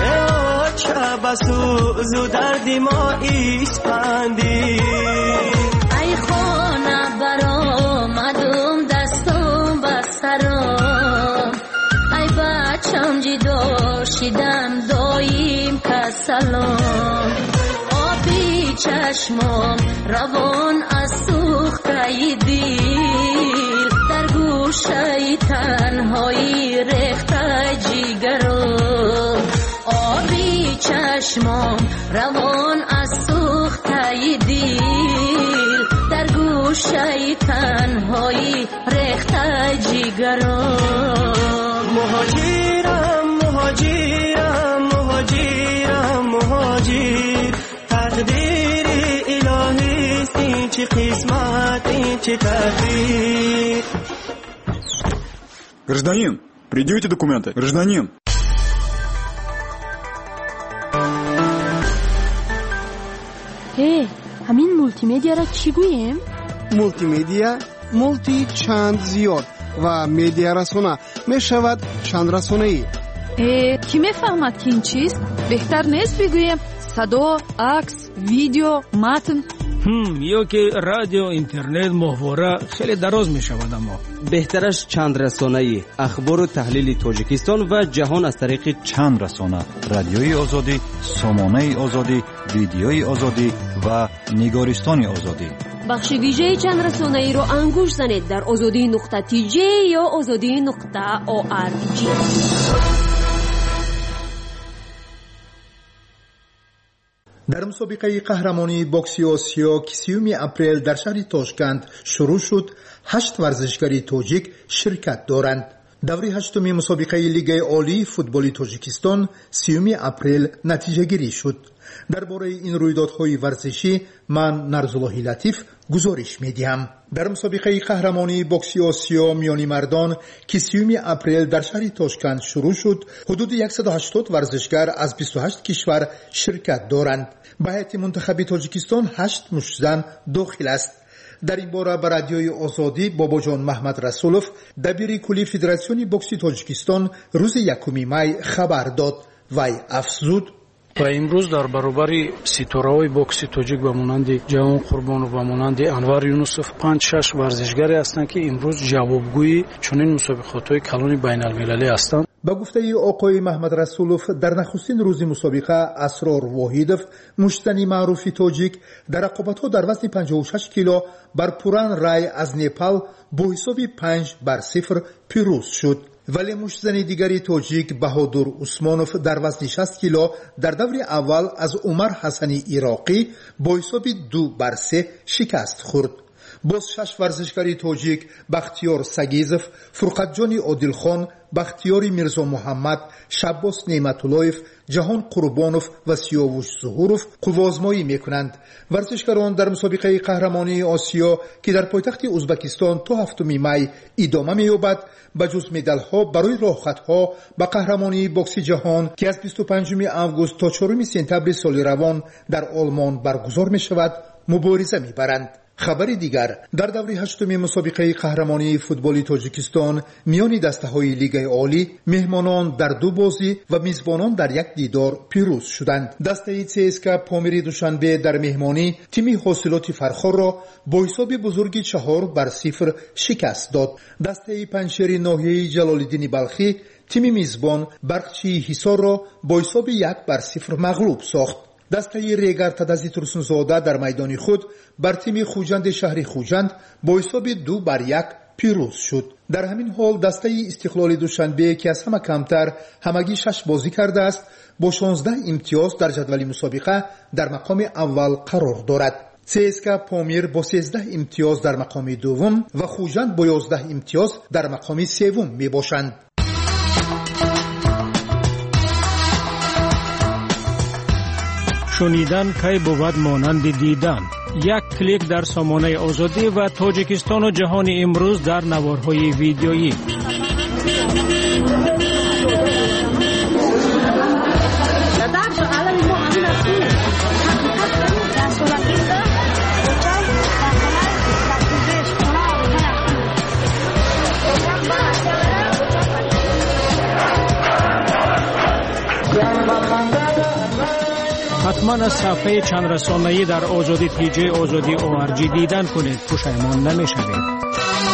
بسوز و دردی ما اسپندی ای خانه برآمدم دستم بسرم ای بچم جدا شدم دایم کسلم آبی چشمم روان از سوخته دل در گوشه تنهایی ریخته جگرم آبی چشمم روان از سوخته دل در گوشه تنهایی ریخته جگرم مهاجرم مهاجرم مهاجرم مهاجر تقدیر الهی است چه قسمت چه تقدیر. Гражданин, предъявите документы. Гражданин. هی همین مولتی مدیا را چی گوییم؟ مولتی مدیا مولتی چند زیاد و مدیا رسانه می شود چند رسانه ای. کی می فهمد که این چیست؟ بهتر نیست بگوییم صدا، عکس، ویدیو، متن. هم یا که رادیو، اینترنت، محوره خیلی دراز می شود. اما بهترش چند رسانه‌ای اخبار و تحلیل تاجیکستان و جهان از طریق چند رسانه: رادیوی آزادی، سامانه آزادی، ویدیوی آزادی و نگارستان آزادی. بخش ویژه چند رسانه‌ای رو انگوش زنید در آزادی نقطه تی جی یا آزادی نقطه او آر جی. در مسابقه قهرمانی بوکسی آسیا که سیوم اپریل در شهر تاشکند شروع شد، هشت ورزشکاری تاجیک شرکت دارند. دوره هشتمی مسابقه لیگ عالی فوتبال تاجیکستان سیوم اپریل نتیجه گیری شد. درباره این رویدادهای ورزشی من نرزاللهی لطیف گزارش میدهم. در مسابقه قهرمانی بوکسی آسیا میانی مردان که سیوم اپریل در شهر تاشکند شروع شد، حدود صد و هشتاد ورزشگر از بیست و هشت کشور شرکت دارند. به هیئت منتخب تاجیکستان هشت مشتزن داخل است. در این باره به رادیوی آزادی باباجان محمد رسولوف دبیر کلی فدراسیون بوکسی تاجیکستان روز یکم می خبر داد. وی افزود: و امروز در برابر ستاره‌های بوکس تاجیک و مانند جهان قربانov و مانند انور یونسوف پنج شش ورزشگری هستند که امروز جوابگوی چنین مسابقات‌های کلان بین‌المللی هستند. با گفته آقای محمد رسولوف، در نخستین روز مسابقه اسرار واحدوف مشتنی معروفی تاجیک در رقابت‌ها در وزن پنجاه و شش کیلو بر پوران رای از نپال با حساب پنج بر صفر پیروز شد. ولی مشتزن دیگری تاجیک بهادر عثمانوف در وزن شصت کیلو در دور اول از عمر حسنی عراقی با حساب دو بر سه شکست خورد. باز شش ورزشکاری تاجیک بختیار سگیزف، فرقتجانی عادلخان، بختیاری میرزا محمد، شباس نعمتاللهیف، جهان قربانوف و سیاوش ظهوروف قوازمایی میکنند. ورزشکاران در مسابقه قهرمانی آسیا که در پایتخت ازبکستان تا هفتم می ادامه مییابد، به جز مدال‌ها برای راهخطها به قهرمانی بوکس جهان که از بیست و پنجم آگوست تا چهارم سپتامبر سال روان در آلمان برگزار میشود مبارزه میبرند. خبر دیگر: در دوره هشتم مسابقه قهرمانی فوتبال تاجیکستان میان دسته‌های لیگ عالی مهمانان در دو بازی و میزبانان در یک دیدار پیروز شدند. دسته سی اس کے پامیر دوشنبه در مهمانی تیم حاصلات فرخار را با حساب بزرگی چهار بر صفر شکست داد. دسته پنجشیر ناحیه جلال‌الدین بلخی تیم میزبان برقچی حصار را با حساب یک بر صفر مغلوب ساخت. دسته ریگر تدازی ترسونزاده در میدان خود بر تیم خوجند شهر خوجند با حساب دو بر یک پیروز شد. در همین حال دسته استقلال دوشنبه که از همه کمتر همگی شش بازی کرده است با شانزده امتیاز در جدول مسابقه در مقام اول قرار دارد. سی اس کے پامیر با سیزده امتیاز در مقام دوم و خوجند با یازده امتیاز در مقام سوم می باشند. شنیدن کی بود مانند دیدن. یک کلیک در سامانه آزادی و تاجیکستان و جهان امروز در نوارهای ویدیویی. حتما از صفحه چند رسانه‌ای در آزادی تی جی آزادی او آر جی دیدن کنید، پشیمان نمی‌شوید.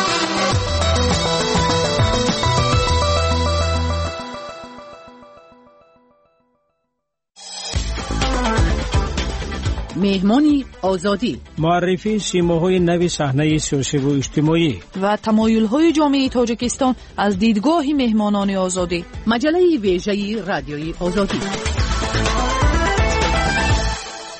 مهمانی آزادی، معرفی سیماهای نوی صحنه سیاسی و اجتماعی و تمایل‌های جامعه تاجیکستان از دیدگاه مهمانان آزادی. مجله ویژه رادیوی آزادی.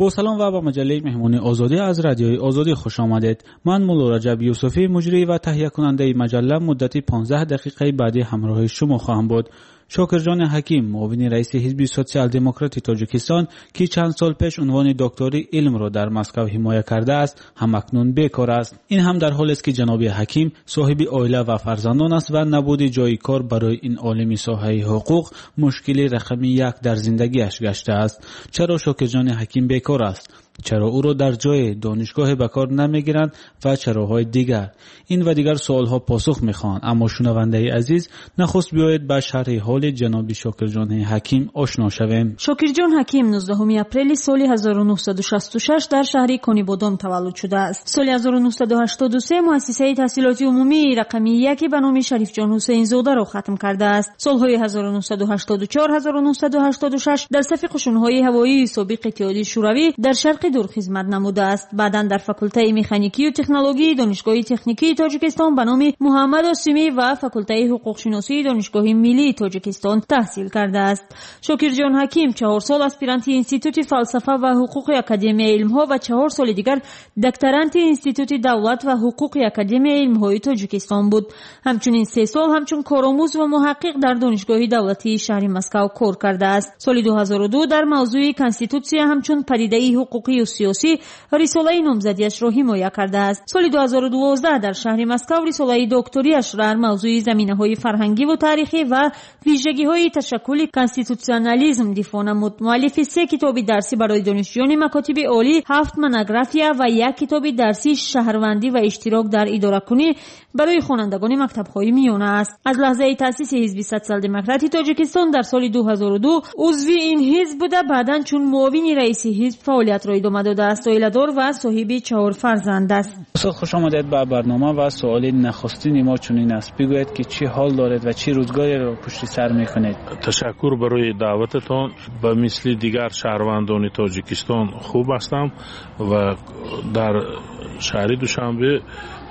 با سلام و با مجله مهمانی آزادی از رادیوی آزادی خوش آمدید. من مولا رجب یوسفی مجری و تهیه کننده مجله مدتی پانزده دقیقه بعدی همراه شما خواهم بود. شاکرجان حکیم معاون رئیس حزب سوسیال دموکراتی تاجیکستان که چند سال پیش عنوان دکتری علم را در مسکو حمایت کرده است همکنون بیکار است. این هم در حالی است که جناب حکیم صاحب عائله و فرزندان است و نبود جای کار برای این عالم ساحه حقوق مشکلی رقم یک در زندگیش گشته است. چرا شاکرجان حکیم بیکار است؟ چرا او را در جای دانشگاه به کار نمیگیرند و چراهای دیگر؟ این و دیگر سوالها پاسخ میخواهند. اما شنونده عزیز نخست بیایید به شرح حال جناب شاکرجان حکیم آشنا شویم. شاکرجان حکیم نوزدهم اپریل سال هزار و نهصد و شصت و شش در شهر کنیبادان تولد شده است. سال هزار و نهصد و هشتاد و سه مؤسسه تحصیلات عمومی رقم یک به نام شریف جان حسین زاده را ختم کرده است. سالهای هزار و نهصد و هشتاد و چهار هزار و نهصد و هشتاد و شش در صف قشون‌های هوایی سابق اتحادیه شوروی در شرق دور خدمت نموده است. بعداً در فاکولته مکانیکی و تکنولوژی دانشگاه تکنیکی تاجیکستان به نام محمد آسیمی و فاکولته حقوق شناسی دانشگاه ملی تاجیکستان تحصیل کرده است. شاکرجان حکیم چهار سال اسپیرانت انستیتوت فلسفه و حقوق اکادمی علم‌ها و چهار سال دیگر دکترانت انستیتوت دولت و حقوق اکادمی علم‌های تاجیکستان بود. همچنین سه سال همچون کارآموز و محقق در دانشگاه دولتی شهر مسکو کار کرده است. سال دو هزار و دو در موضوع کانستیتوسیا همچون پدیده حقوقی و سیاسی رساله نامزدیش را حمایت کرده است. سال دو هزار و دوازده در شهر مسکو رساله دکتریش را در موضوع زمینه‌های فرهنگی و تاریخی و ویژگی‌های تشکل کانستیتوسیونالیسم دفاع نمود. مؤلف سه کتاب درسی برای دانشجویان مکاتب عالی، هفت مونوگرافیا و یک کتاب درسی شهروندی و اشتراک در اداره‌کنی برای خوانندگان مکتب‌های میانه است. از لحظه تأسیس حزب سوسیال دموکراتی تاجیکستان در سال دو هزار و دو عضو این حزب بوده. بعداً چون معاون رئیس حزب فعالیت را ادامه داده است. عائله‌دار و صاحب چهار فرزند است. استاد خوش آمدید به برنامه و سوال نخستین ما چنین است. بگویید که چه حال دارید و چه روزگاری را پشت سر می‌کنید؟ تشکر برای دعوتتان. به مثل دیگر شهروندان تاجیکستان خوب هستم و در شهر دوشنبه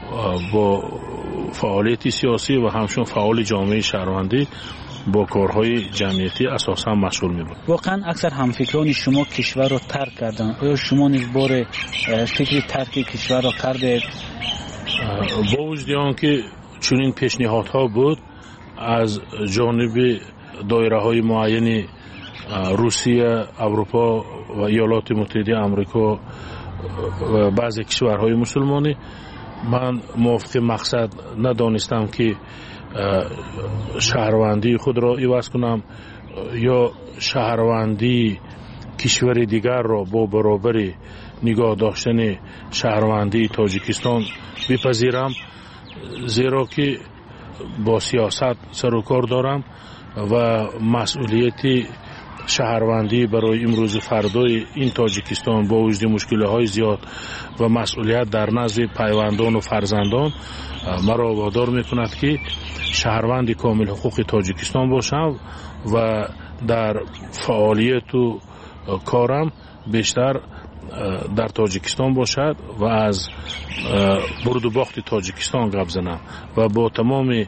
با فعالیت سیاسی و همچنین فعال جامعه شهروندی با کارهای جمعیتی اساسا مشغول می بود. واقعا اکثر همفکران شما کشور را ترک کردند. آیا شما نیز بار فکر ترک کشور را کردید؟ با وجود آنکه چنین پیشنهادها بود از جانب دایره‌های معین روسیه، اروپا و ایالات متحده آمریکا و بعضی کشورهای مسلمانی، من موافق مقصد ندانستم که شهروندی خود را عوض کنم یا شهروندی کشور دیگر را با برابر نگاه داشتن شهروندی تاجیکستان بپذیرم، زیرا که با سیاست سر و کار دارم و مسئولیت شهروندی برای امروز فردای این تاجیکستان با وجود مشکل‌های زیاد و مسئولیت در نزد پیوندان و فرزندان مرا وادار می‌کند که شهروند کامل حقوق تاجیکستان باشم و در فعالیت و کارم بیشتر در تاجیکستان باشد و از برد و باخت تاجیکستان گپ زنم و با تمام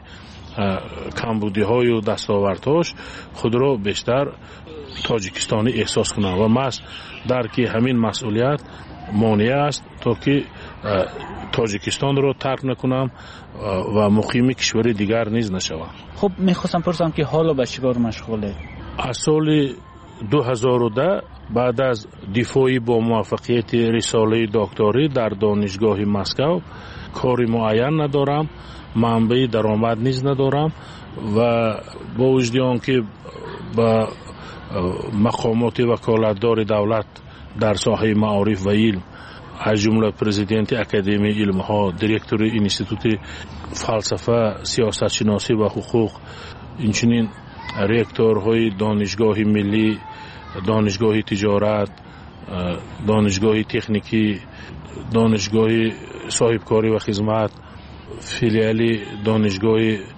کمبودی‌های و دستاوردهاش خود را بیشتر تاجیکستانی احساس کنم و من در که همین مسئولیت مانع است تا که تاجیکستان را ترک نکنم و مقیم کشور دیگر نیز نشوم. خب میخواستم پرسم که حالا به چیکار مشغوله؟ از سال دو هزار و ده بعد از دفاعی با موفقیت رساله دکتری در دانشگاه مسکو کاری معین ندارم، منبع درآمد نیز ندارم و با وجود آنکه با مقامات وکالتدار دولت در ساحه معارف و علم از جمله پرزیدنت اکادمی علم‌ها، دیرکتور انستیتوت فلسفه، سیاست شناسی و حقوق، اینچنین ریکتورهای دانشگاه ملی، دانشگاه تجارت، دانشگاه تکنیکی، دانشگاه صاحبکاری و خدمت، فیلیال دانشگاه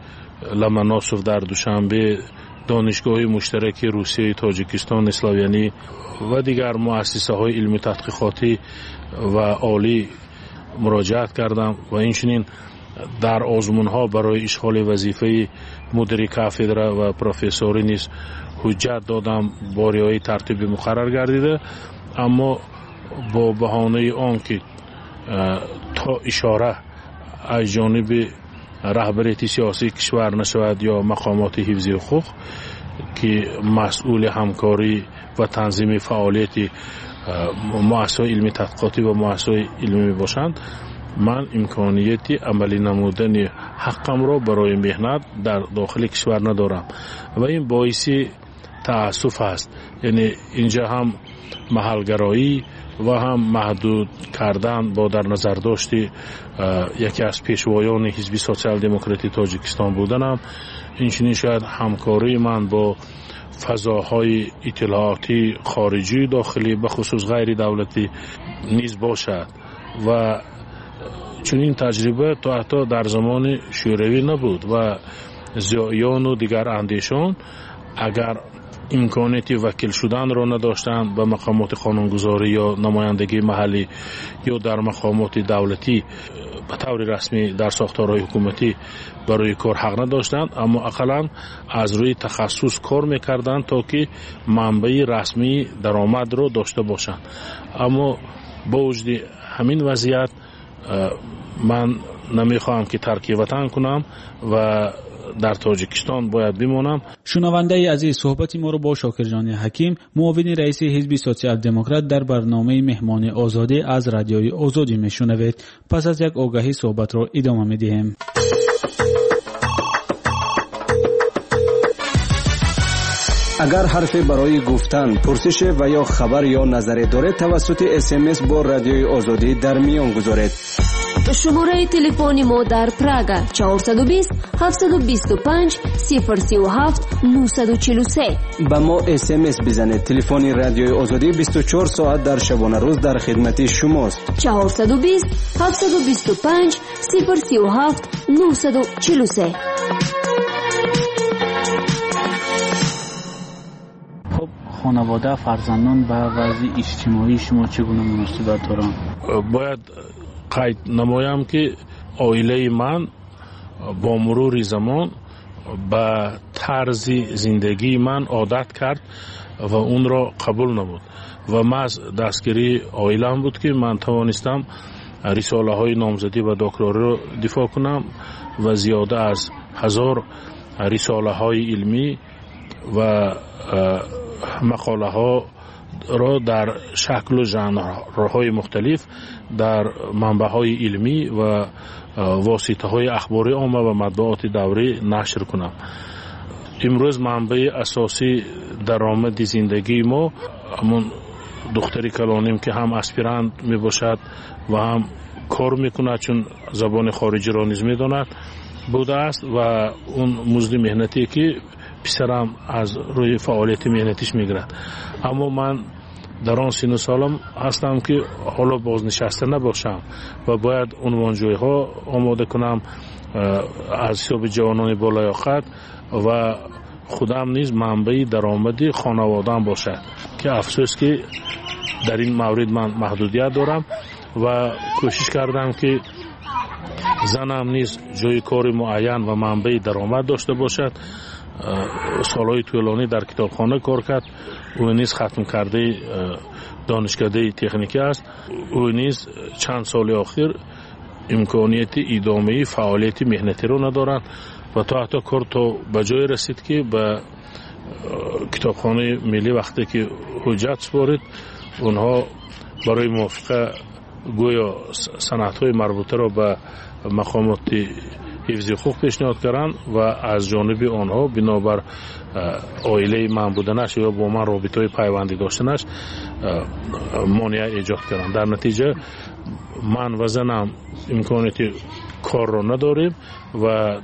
لمناسوف در دوشنبه، دانشگاه مشترک روسیه تاجیکستان اسلاویانی و دیگر مؤسسه های علمی تحقیقاتی و عالی مراجعت کردم و اینچنین در آزمون ها برای اشغال وظیفه مدیر کافدره و پروفسوری نیز حجت دادم، باری های ترتیب مقرر گردیده، اما با بهانه آن که تا اشاره از جانب رهبریت سیاسی کشور نشود یا مقامات حفظی حقوق که مسئول همکاری و تنظیم فعالیت مؤسسات علمی تحقیقاتی و مؤسسات علمی باشند، من امکانیت عملی نمودن حقم را برای مهنت در داخل کشور ندارم و این باعث تأسف است. یعنی اینجا هم محلگرایی و هم محدود کردن با در نظر داشتی یکی از پیشوایان حزب سوسیال دموکراتی تاجیکستان بودنم، اینچنین شاید همکاری من با فضاهای اطلاعاتی خارجی داخلی به خصوص غیر دولتی نیز باشد و چون این تجربه تا حتی در زمان شوروی نبود و زیایان و دیگر اندیشان اگر امکانیت وکیل شدن را نداشتند به مقامات قانونگذاری یا نمایندگی محلی یا در مقامات دولتی به طور رسمی در ساختارهای حکومتی برای کار حق نداشتند، اما اقلا از روی تخصص کار میکردند تا که منبع رسمی درآمد را داشته باشند. اما با وجود همین وضعیت من نمیخواهم که ترک وطن کنم و در تاجیکستان باید بمانم. شنونده عزیز، صحبت ما رو با شاکرجان حکیم، معاون رئیس حزب سوسیال دموکرات در برنامه مهمان آزادی از رادیوی آزادی میشنوید. پس از یک آگهی صحبت رو ادامه میدیم. اگر حرفی برای گفتن، پرسش و یا خبر یا نظری دارید توسط اس ام اس با رادیوی آزادی در میان گذارید. شماره تلفن ما در پراگ چهارصد و بیست هفتصد و بیست و پنج صفر سی و هفت نهصد و چهل و سه. با ما اس ام اس بزنید. تلفن رادیوی آزادی بیست و چهار ساعت در شبانه روز در خدمت شماست. چهارصد و بیست هفتصد و بیست و پنج صفر سی و هفت نهصد و چهل و سه. خب خانواده، فرزندان و وضع اجتماعی شما چگونه مناسبت دارند؟ باید قید نمایم که عائله من با مرور زمان به طرز زندگی من عادت کرد و اون را قبول نمود و محض دستگیری عائله‌ام بود که من توانستم رساله های نامزدی و دکتراری را دفاع کنم و زیاده از هزار رساله های علمی و مقاله ها را در شکل و ژانرهای مختلف در منبع‌های علمی و واسطه‌های اخباری عامه و مطبوعات دوره نشر کنم. امروز منبع اساسی درآمد زندگی ما همون دختری کلانیم که هم اسپیرانت می باشد و هم کار میکند چون زبان خارجی را نیز میداند بوده است و اون مزد مهنتی که پسرم از روی فعالیت مهنتیش میگیرد. اما من در آن سن و سالم هستم که حالا بازنشسته نباشم و باید عنوانجویی ها آماده کنم از حساب جوانان بالیاقت و خودم نیز منبع درآمد خانواده‌ام باشد که افسوس که در این مورد من محدودیت دارم و کوشش کردم که زنم نیز جای کار معین و منبع درآمد داشته باشد. سالهای طولانی در کتابخانه کار کرد. او نیز ختم کرده دانشکده تکنیکی است. او نیز چند سال اخیر امکانیت ادامه فعالیت مهنتی رو ندارند و تا حتی کار تا به جای رسید که به کتابخانه ملی وقتی که حجت سپارید اونها برای موافقه گویا سندهای مربوطه را به مقامات حفظی حقوق پیشنهاد کردند و از جانب آنها بنابر عائله من بودنش یا با من رابطه پیوندی داشتنش مانع ایجاد کردند. در نتیجه من و زنم امکانیت کار را نداریم و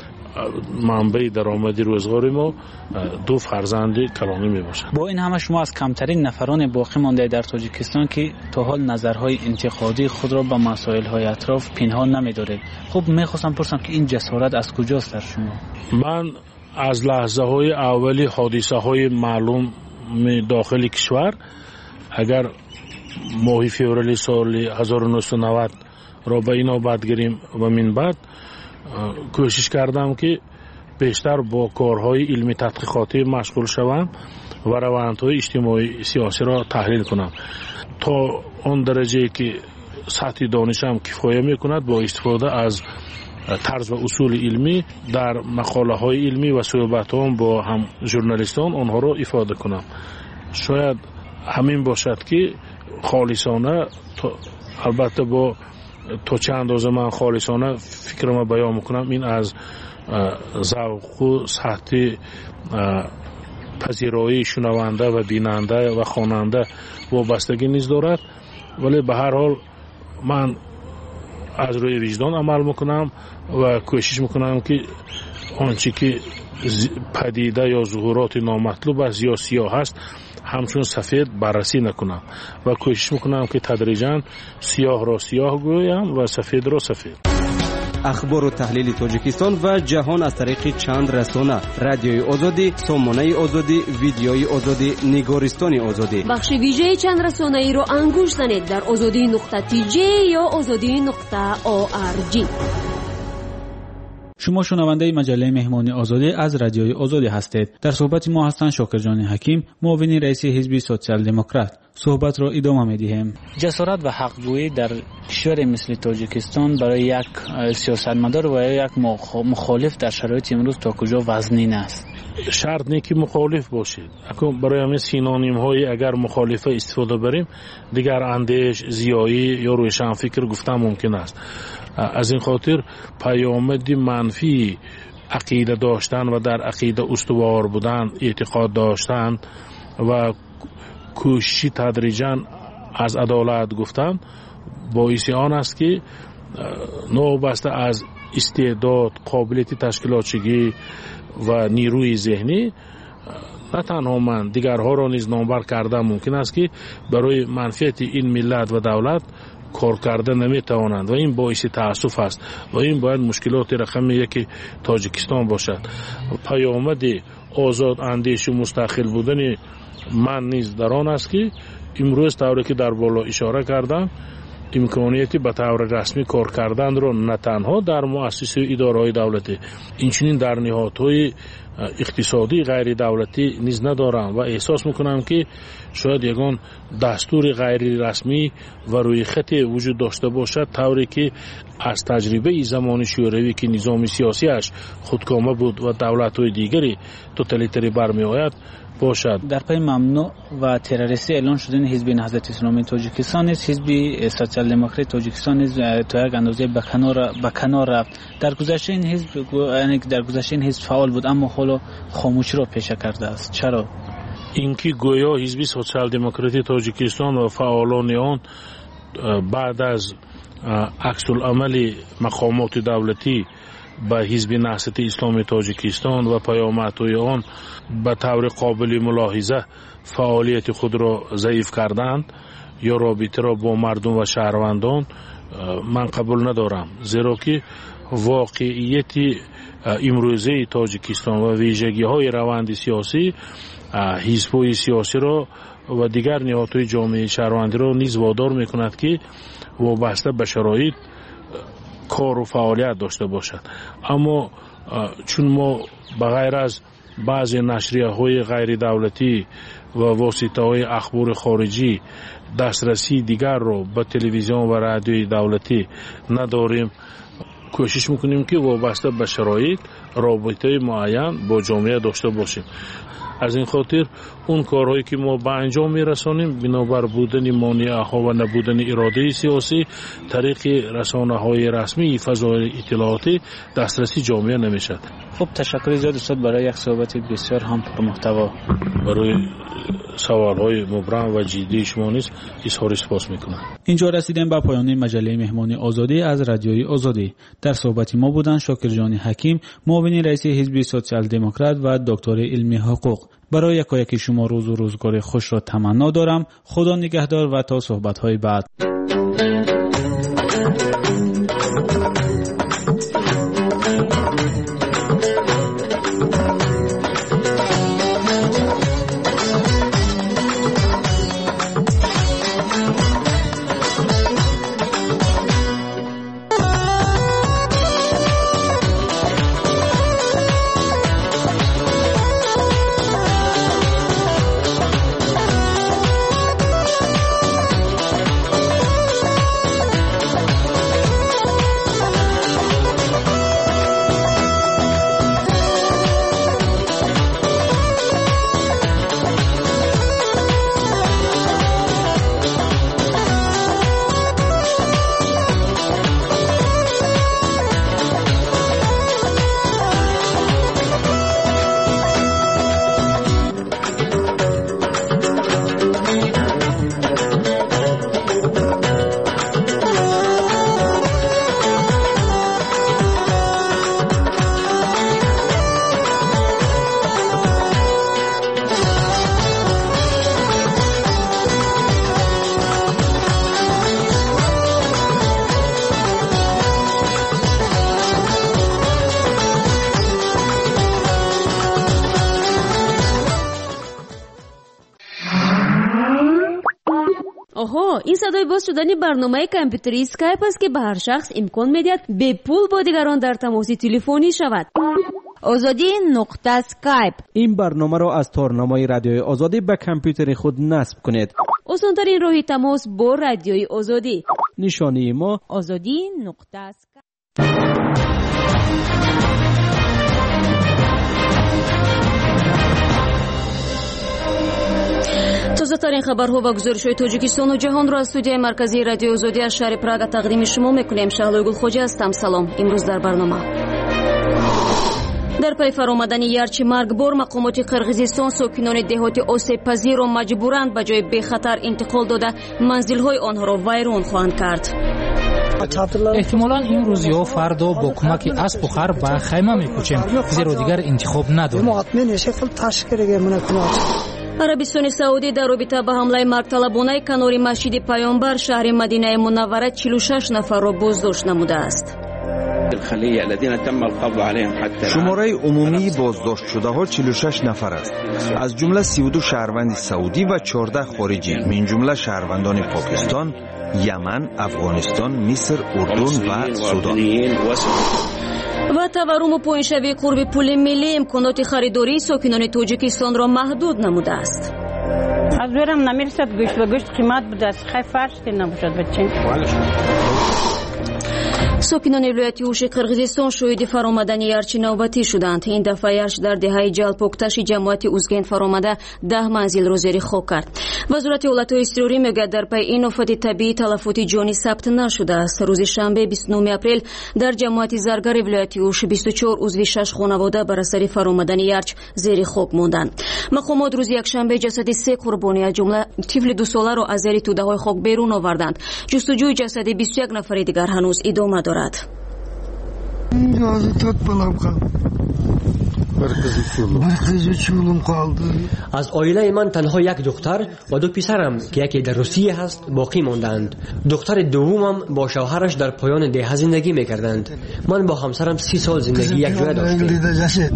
منبع درآمدی روزگاری ما دو فرزند کلانی می باشند. با این همه شما از کمترین نفران باقی مانده در تاجیکستان که تا حال نظرهای انتقادی خود را به مسائل های اطراف پنهان نمی دارید. خب می خواستم پرسم که این جسارت از کجاست در شما؟ من از لحظه های اولی حادثه های معلوم داخل کشور اگر ماه فوریه سال هزار و نهصد و نود را به اینا بعد گیریم و من بعد کوشش کردم که بیشتر با کارهای علمی تحقیقاتی مشغول شوم و روندهای اجتماعی سیاسی را تحلیل کنم. تا اون درجه که سطح دانش هم کفایه میکند با استفاده از طرز و اصول علمی در مقاله های علمی و صحبت هم با هم ژورنالیستان آنها را افاده کنم. شاید همین باشد که خالصانه، البته با تا چند اندازه من خالصانه فکرم بیان میکنم، این از ذوق و سطح پذیرایی شنونده و بیننده و خواننده وابستگی نیز دارد، ولی به هر حال من از روی وجدان عمل میکنم و کوشش میکنم که آنچه که پدیده یا ظهورات نامطلوب است یا سیاه است همچون سفید بررسی نکنم و کوشش میکنم که تدریجاً سیاه را سیاه گویم و سفید را سفید. اخبار و تحلیل تاجیکستان و جهان از طریق چند رسانه: رادیوی آزادی، سامانه آزادی، ویدیوی آزادی، نگارستان آزادی. بخش ویژه چند رسانه ای را انگوش زنید در آزادی نقطه تی جی یا آزادی نقطه او آر جی. شما شنونده مجله مهمانی آزادی از رادیوی آزادی هستید. در صحبت ما هستند شاکرجان حکیم، معاون رئیس حزب سوسیال دموکرات. صحبت را ادامه می‌دهیم. جسارت و حق‌گویی در کشور مثل تاجیکستان برای یک سیاستمدار و یک مخالف در شرایط امروز تا کجا وزنین است؟ شرط نیست که مخالف باشید. اگر برای همین سینونیم های اگر مخالفه استفاده بریم، دیگر اندیش، زیایی یا روشن فکر گفتن ممکن است. از این خاطر پیامد منفی عقیده داشتن و در عقیده استوار بودن، اعتقاد داشتن و کوشش تدریجاً از عدالت گفتن باعث آن است که نوبسته از استعداد، قابلیت تشکیلاتچگی و نیروی ذهنی نه تنها من دیگرها را نیز نامبر کردن ممکن است که برای منفعت این ملت و دولت کار کرده نمیتوانند و این باعث تأسف است و این باید مشکلات رقم یک تاجیکستان باشد. پیامد آزاد اندیش و مستقل بودن من نیز در آن است که امروز طوری که در بالا اشاره کردم امکانیتی به طور رسمی کار کردن را نه تنها در مؤسسه و اداره‌های دولتی، اینچنین در نهادهای اقتصادی غیر دولتی نیز ندارم و احساس میکنم که شاید یگان دستور غیر رسمی و روی خط وجود داشته باشد طوری که از تجربه زمان شوروی که نظام سیاسیش خودکامه بود و دولت‌های دیگری توتالیتری برمی آید باشد. در پی ممنوع و تروریستی اعلان شدن حزب نهضت اسلامی تاجیکستان است، حزب سوسیال دموکرات تاجیکستان است تا یک اندازه به کنار به کنار رفت. در گذشته این حزب یعنی در گذشته این حزب فعال بود اما حالا خاموشی را پیشه کرده است. چرا؟ اینکه گویا حزب سوسیال دموکراتی تاجیکستان و فعالان آن بعد از عکس العمل مقامات دولتی به حزب نهضت اسلامی تاجیکستان و پیامدهای آن به طور قابل ملاحظه فعالیت خود را ضعیف کردند یا رابطه را با مردم و شهروندان من قبول ندارم، زیرا که واقعیت امروزه تاجیکستان و ویژگی های روند سیاسی حزب‌های سیاسی را و دیگر نهادهای جامعه شهروندی را نیز وادار میکند که وابسته به شرایط کار و فعالیت داشته باشد. اما چون ما بغیر از بعضی نشریه های غیر دولتی و واسطه های اخبار خارجی دسترسی دیگر را به تلویزیون و رادیوی دولتی نداریم، کوشش میکنیم که وابسته به شرایط رابطه معین با جامعه داشته باشیم. از این خاطر اون کارهایی که ما به انجام میرسانیم بنابر بودن مانعها و نبودن اراده سیاسی طریق رسانه های رسمی فضای اطلاعاتی دسترسی جامعه نمیشد. خب تشکر زیاد استاد برای یک صحبت بسیار هم پرمحتوا. برای سوال های مبرم و جدی شما نیز اظهار سپاس میکنم. اینجا رسیدیم به پایان مجله مهمانی آزادی از رادیوی آزادی. در صحبت ما بودند شاکرجان حکیم، معاون رئیس حزب سوسیال دموکرات و دکتر علمی حقوق. برای یکایک شما روز و روزگار خوش را تمنا دارم. خدا نگهدار و تا صحبت های بعد. اوهو این صدای باز شدن برنامه کامپیوتری اسکایپ است که به هر شخص امکان میدهد به پول با دیگران در تماس تلفنی شود. آزادی نقطه اسکایپ. این برنامه را از تارنمای رادیوی آزادی به کامپیوتر خود نصب کنید. آسان‌ترین راه تماس با رادیوی آزادی. نشانی ما آزادی نقطه اسکایپ. تازه ترین خبرها و گزارش‌های تاجیکستان و جهان را از استودیوی مرکزی رادیو آزادی از شهر پراگ تقدیم شما می‌کنیم. شهلوی گلخوجی هستم. سلام. امروز در برنامه در پی فرآمدن یارچی مرگبار مقامات قرغیزستان ساکنان دهات آسیب پذیر را مجبورند به جای بی خطر انتقال داده منزل‌های آنها را ویران خواهند کرد. احتمالاً این روز یا فردا با کمک اسب و خر به خیمه می‌کوچیم زیرا دیگر انتخاب نداریم. عربستان سعودی در رابطه با حمله مرگطلبانه کنار مسجد پیامبر شهر مدینه منوره چهل و شش نفر را بازداشت نموده است. شماره عمومی بازداشت شده ها چهل و شش نفر است، از جمله سی و دو شهروند سعودی و چهارده خارجی، من جمله شهروندان پاکستان، یمن، افغانستان، مصر، اردن و سودان. و تورم پایین‌شوی قرب پول ملی امکانات خریداری ساکنان تاجیکستان را محدود نموده است. از برم نمیرسد گوشت و گوشت قیمت بوده است، خیلی فرش نباشد بچین. ساکنان ولایت اوش قرغیزستان شاهد فرآمدن یارچی نوبتی شدند. این دفعه یارچ در دهه جلپوکتش جماعت اوزگند فرآمده ده منزل را زیر خاک کرد. وزارت حالتهای اضطراری میگوید در پی این آفت طبیعی تلفات جانی ثبت نشده است. روز شنبه بیست و نه اپریل در جماعت زرگر ولایت اوش بیست و چهار عضو شش خانواده بر اثر فرآمدن یارچ زیر خاک ماندند. مقامات روز یکشنبه جسد سه قربانی از جمله طفل دو ساله را از زیر توده‌های خاک بیرون آوردند. جستجوی جسد بیست و یک نفر دیگر هنوز ادامه دارد. از آیله من تنها یک دختر و دو پسرم که یکی در روسیه هست باقی ماندند. دختر دومم با شوهرش در پایان ده زندگی میکردند. من با همسرم سی سال زندگی یک جای داشتیم.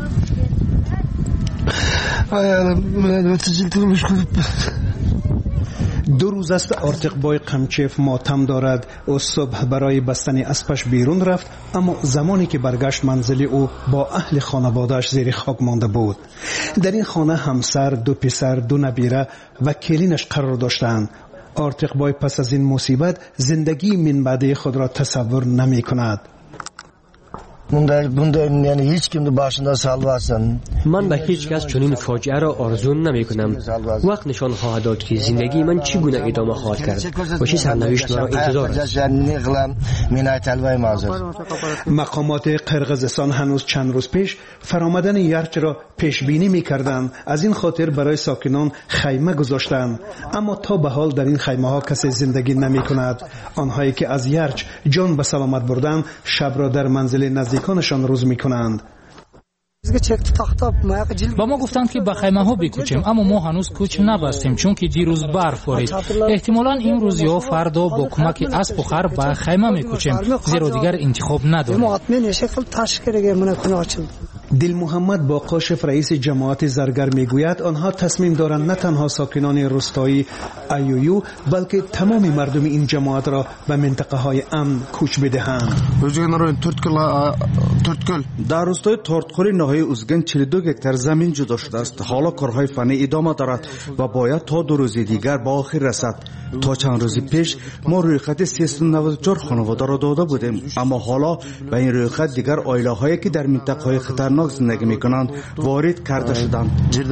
دو روز است آرتق بای قمچیف ماتم دارد. او صبح برای بستن اسبش بیرون رفت، اما زمانی که برگشت منزلی او با اهل خانواده‌اش زیر خاک مانده بود. در این خانه همسر، دو پسر، دو نبیره و کلینش قرار داشتند. آرتق بای پس از این مصیبت زندگی من بعدی خود را تصور نمی کند. من به هیچ کس چنین فاجعه را آرزو نمی کنم. وقت نشان خواهد داد که زندگی من چگونه ادامه خواهد کرد و چه سرنوشت مرا انتظار است. مقامات قرغیزستان هنوز چند روز پیش فرآمدن یارچ را پیش بینی می کردند. از این خاطر برای ساکنان خیمه گذاشتند، اما تا به حال در این خیمه ها کسی زندگی نمی کند. آنهایی که از یارچ جان به سلامت بردند شب را در منزل نزدیکانشان روز می کنند. با ما گفتند که به خیمه ها بکوچیم، اما ما هنوز کوچ نبستیم چون که دیروز برف بارید. احتمالاً این روز یا فردا با کمک اسب و خر به خیمه میکوچیم زیرا دیگر انتخاب نداریم. دل محمد با قاشف رئیس جماعت زرگر میگوید آنها تصمیم دارند نه تنها ساکنان روستایی ایویو بلکه تمام مردم این جماعت را به منطقه های امن کوچ بدهند. در روستای تورتقل ناحیه اوزگند چهل و دو گکتار زمین جدا شده است. حالا کارهای فنی ادامه دارد و باید تا دو روز دیگر به آخر رسد. تا چند روز پیش ما روی خط سیصد و نود و چهار خانواده را داده بودیم، اما حالا به این روی خط دیگر عائله هایی که در منطقه های خطرناک زندگی میکنند وارد کرده شدند.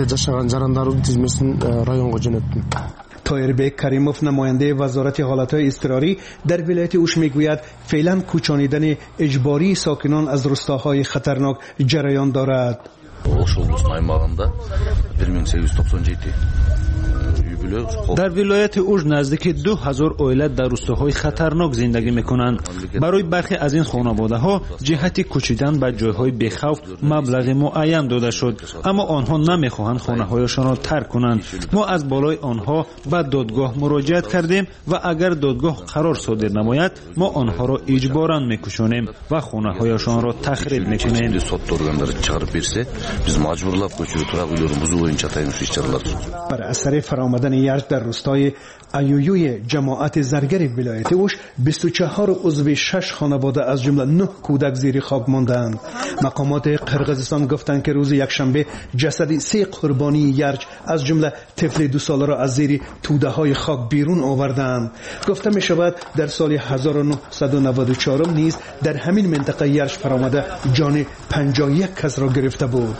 طاهربک کریموف نماینده وزارت حالتهای اضطراری در ولایت اوش میگوید فعلا کوچانیدن اجباری ساکنان از روستاهای خطرناک جریان دارد. اوش облысының аймағында bir ming sekiz yüz to'qson yetti در ولایت اوش نزدیک دو هزار عائله در روستاهای خطرناک زندگی میکنند. برای برخی از این خانواده ها جهت کوچیدن به جایهای بی‌خوف مبلغ معین داده شد، اما آنها نمیخواهند خانه هایشان را ترک کنند. ما از بالای آنها به دادگاه مراجعت کردیم و اگر دادگاه قرار صادر نماید ما آنها را اجباراً میکشانیم و خانه هایشان را تخریب میکنیم. biz majburlab ko'chirib turaq uylarimizni bo'yicha tayinli ishchilar. بر اثر فرآمدن گرفتن یرج در روستای ایویوی جماعت زرگر ولایت اوش بیست و چهار عضو شش خانواده از جمله نه کودک زیر خاک ماندند. مقامات قرقیزستان گفتند که روز یکشنبه جسد سه قربانی یرج از جمله طفل دو ساله را از زیر توده های خاک بیرون آوردند. گفته می شود در سال هزار و نهصد و نود و چهار نیز در همین منطقه یرج فرآمده جان پنجاه و یک کس را گرفته بود.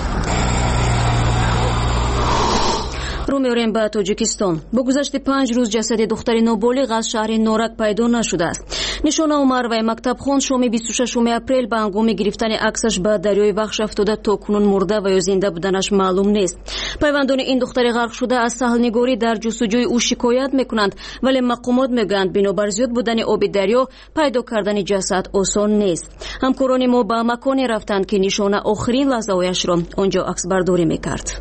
رو می‌آوریم به تاجیکستان. با گذشت پنج روز جسد دختری نابالغ از شهر نورک پیدا نشده است. نشانه عمر و مکتب خوان شام بیست و ششم اپریل به هنگام گرفتن عکسش به دریای وحش افتاده تا کنون مرده و یا زنده بودنش معلوم نیست. پیوندان این دختر غرق شده از ساحلنگاری در جستجوی او شکایت میکنند، ولی مقامات میگویند بنابر زیاد بودن آب دریا پیدا کردن جسد آسان نیست. همکاران ما به مکانی رفتند که نشانه آخرین لحظه‌هایش را آنجا عکس برداری میکرد.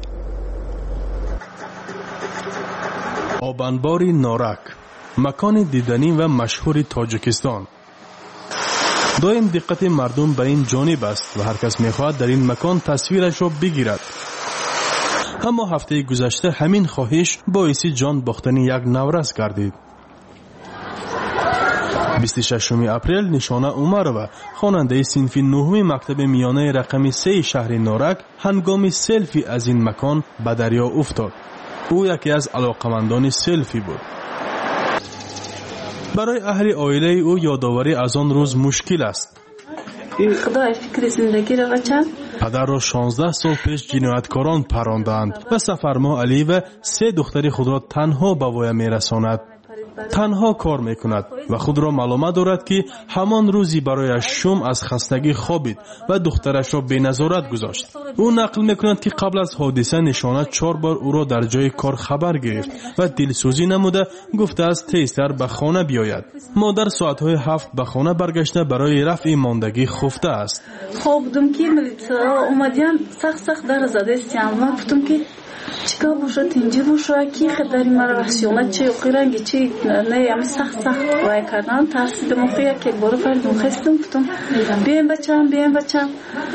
آبانباری نورک، مکان دیدنی و مشهور تاجیکستان. دائم دقت مردم به این جانب است و هر کس میخواهد در این مکان تصویرش را بگیرد. اما هفته گذشته همین خواهش باعث جان باختن یک نورس گردید. بیست و ششم اپریل نشانه عمرova خواننده صنف نهم مکتب میانه رقم سه شهر نورک هنگام سلفی از این مکان به دریا افتاد. او یکی از علاقمندان سلفی بود. برای اهل عائله او یادآوری از آن روز مشکل است. خدای فکر زندگی را بچند. پدر را شانزده سال پیش جنایتکاران پراندند و سفرما علی و سه دختر خود را تنها به وی میرساند. تنها کار میکند و خود را معلومه دارد که همان روزی برایش شوم از خستگی خوابید و دخترش را به نظارت گذاشت. او نقل میکند که قبل از حادثه نشانه چهار بار او را در جای کار خبر گرفت و دلسوزی نموده گفته است تیزتر به خانه بیاید. مادر ساعتهای هفت به خانه برگشته برای رفع ماندگی خفته است. خواب بودم که ملیسا اومدیم سخت سخت در زده استیم و گفتم که چیکار باشه تینجی باشه کی خداری مرا وحشیانه چه قرنگی چی نه هم سخت سخت وای کردن ترسید موقعی که بارو فردم خستم گفتم بیایم بچم بیایم بچم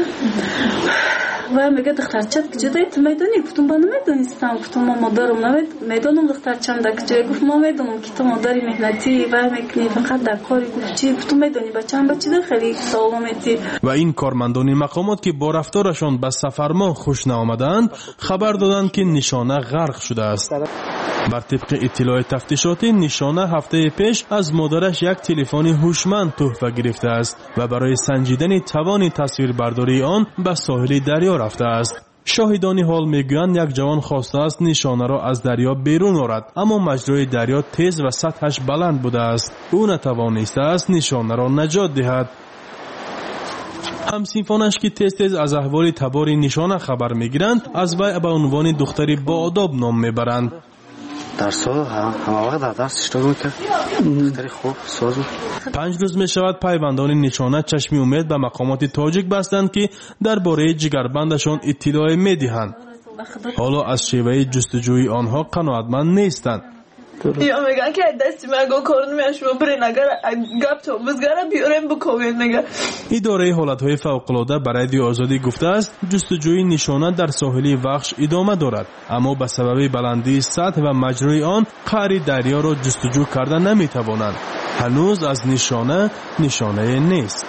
و میگه دخترچت کجایی تو میدونی؟ گفتم من نمیدونستم. گفتم ما مادرم نمید میدونم دخترچم در کجایی. گفت ما میدونم که تو مادری مهنتی و میکنی فقط در کاری. گفت چی؟ گفتم میدونی بچم بچه در خیلی سالمتی. و این کارمندان مقامات که با رفتارشان به سفرما خوش نآمدند خبر دادند که نشانه غرق شده است. بر طبق اطلاع تفتیشاتی نشانه هفته پیش از مادرش یک تلفن هوشمند تحفه گرفته است و برای سنجیدن توان تصویربرداری آن به ساحل دریا رفته است. شاهدان حال میگویند یک جوان خواسته است نشانه را از دریا بیرون آورد، اما مجرای دریا تیز و سطحش بلند بوده است. او نتوانسته است نشانه را نجات دهد. همسینفانش که تیز تیز از احوال تبار نشانه خبر میگیرند از وی به عنوان دختری با آداب نام میبرند. درس ها همه وقت در درس اشتغال میکرد. دختری خوب ساز بود. پنج روز می شود پیوندان نشانه چشم امید به مقامات تاجیک بستند که درباره جگربندشان اطلاع میدهند. حالا از شیوه جستجوی آنها قناعتمند نیستند. یا میگن که دستی مگو کار نمیشم برین اگر گپ تو بزگره بیارم بکوین میگه. اداره حالتهای فوق‌العاده برای رادیو آزادی گفته است جستجوی نشانه در ساحل وحش ادامه دارد، اما به سبب بلندی سطح و مجرای آن قعر دریا را جستجو کرده نمیتوانند. هنوز از نشانه نشانه نیست.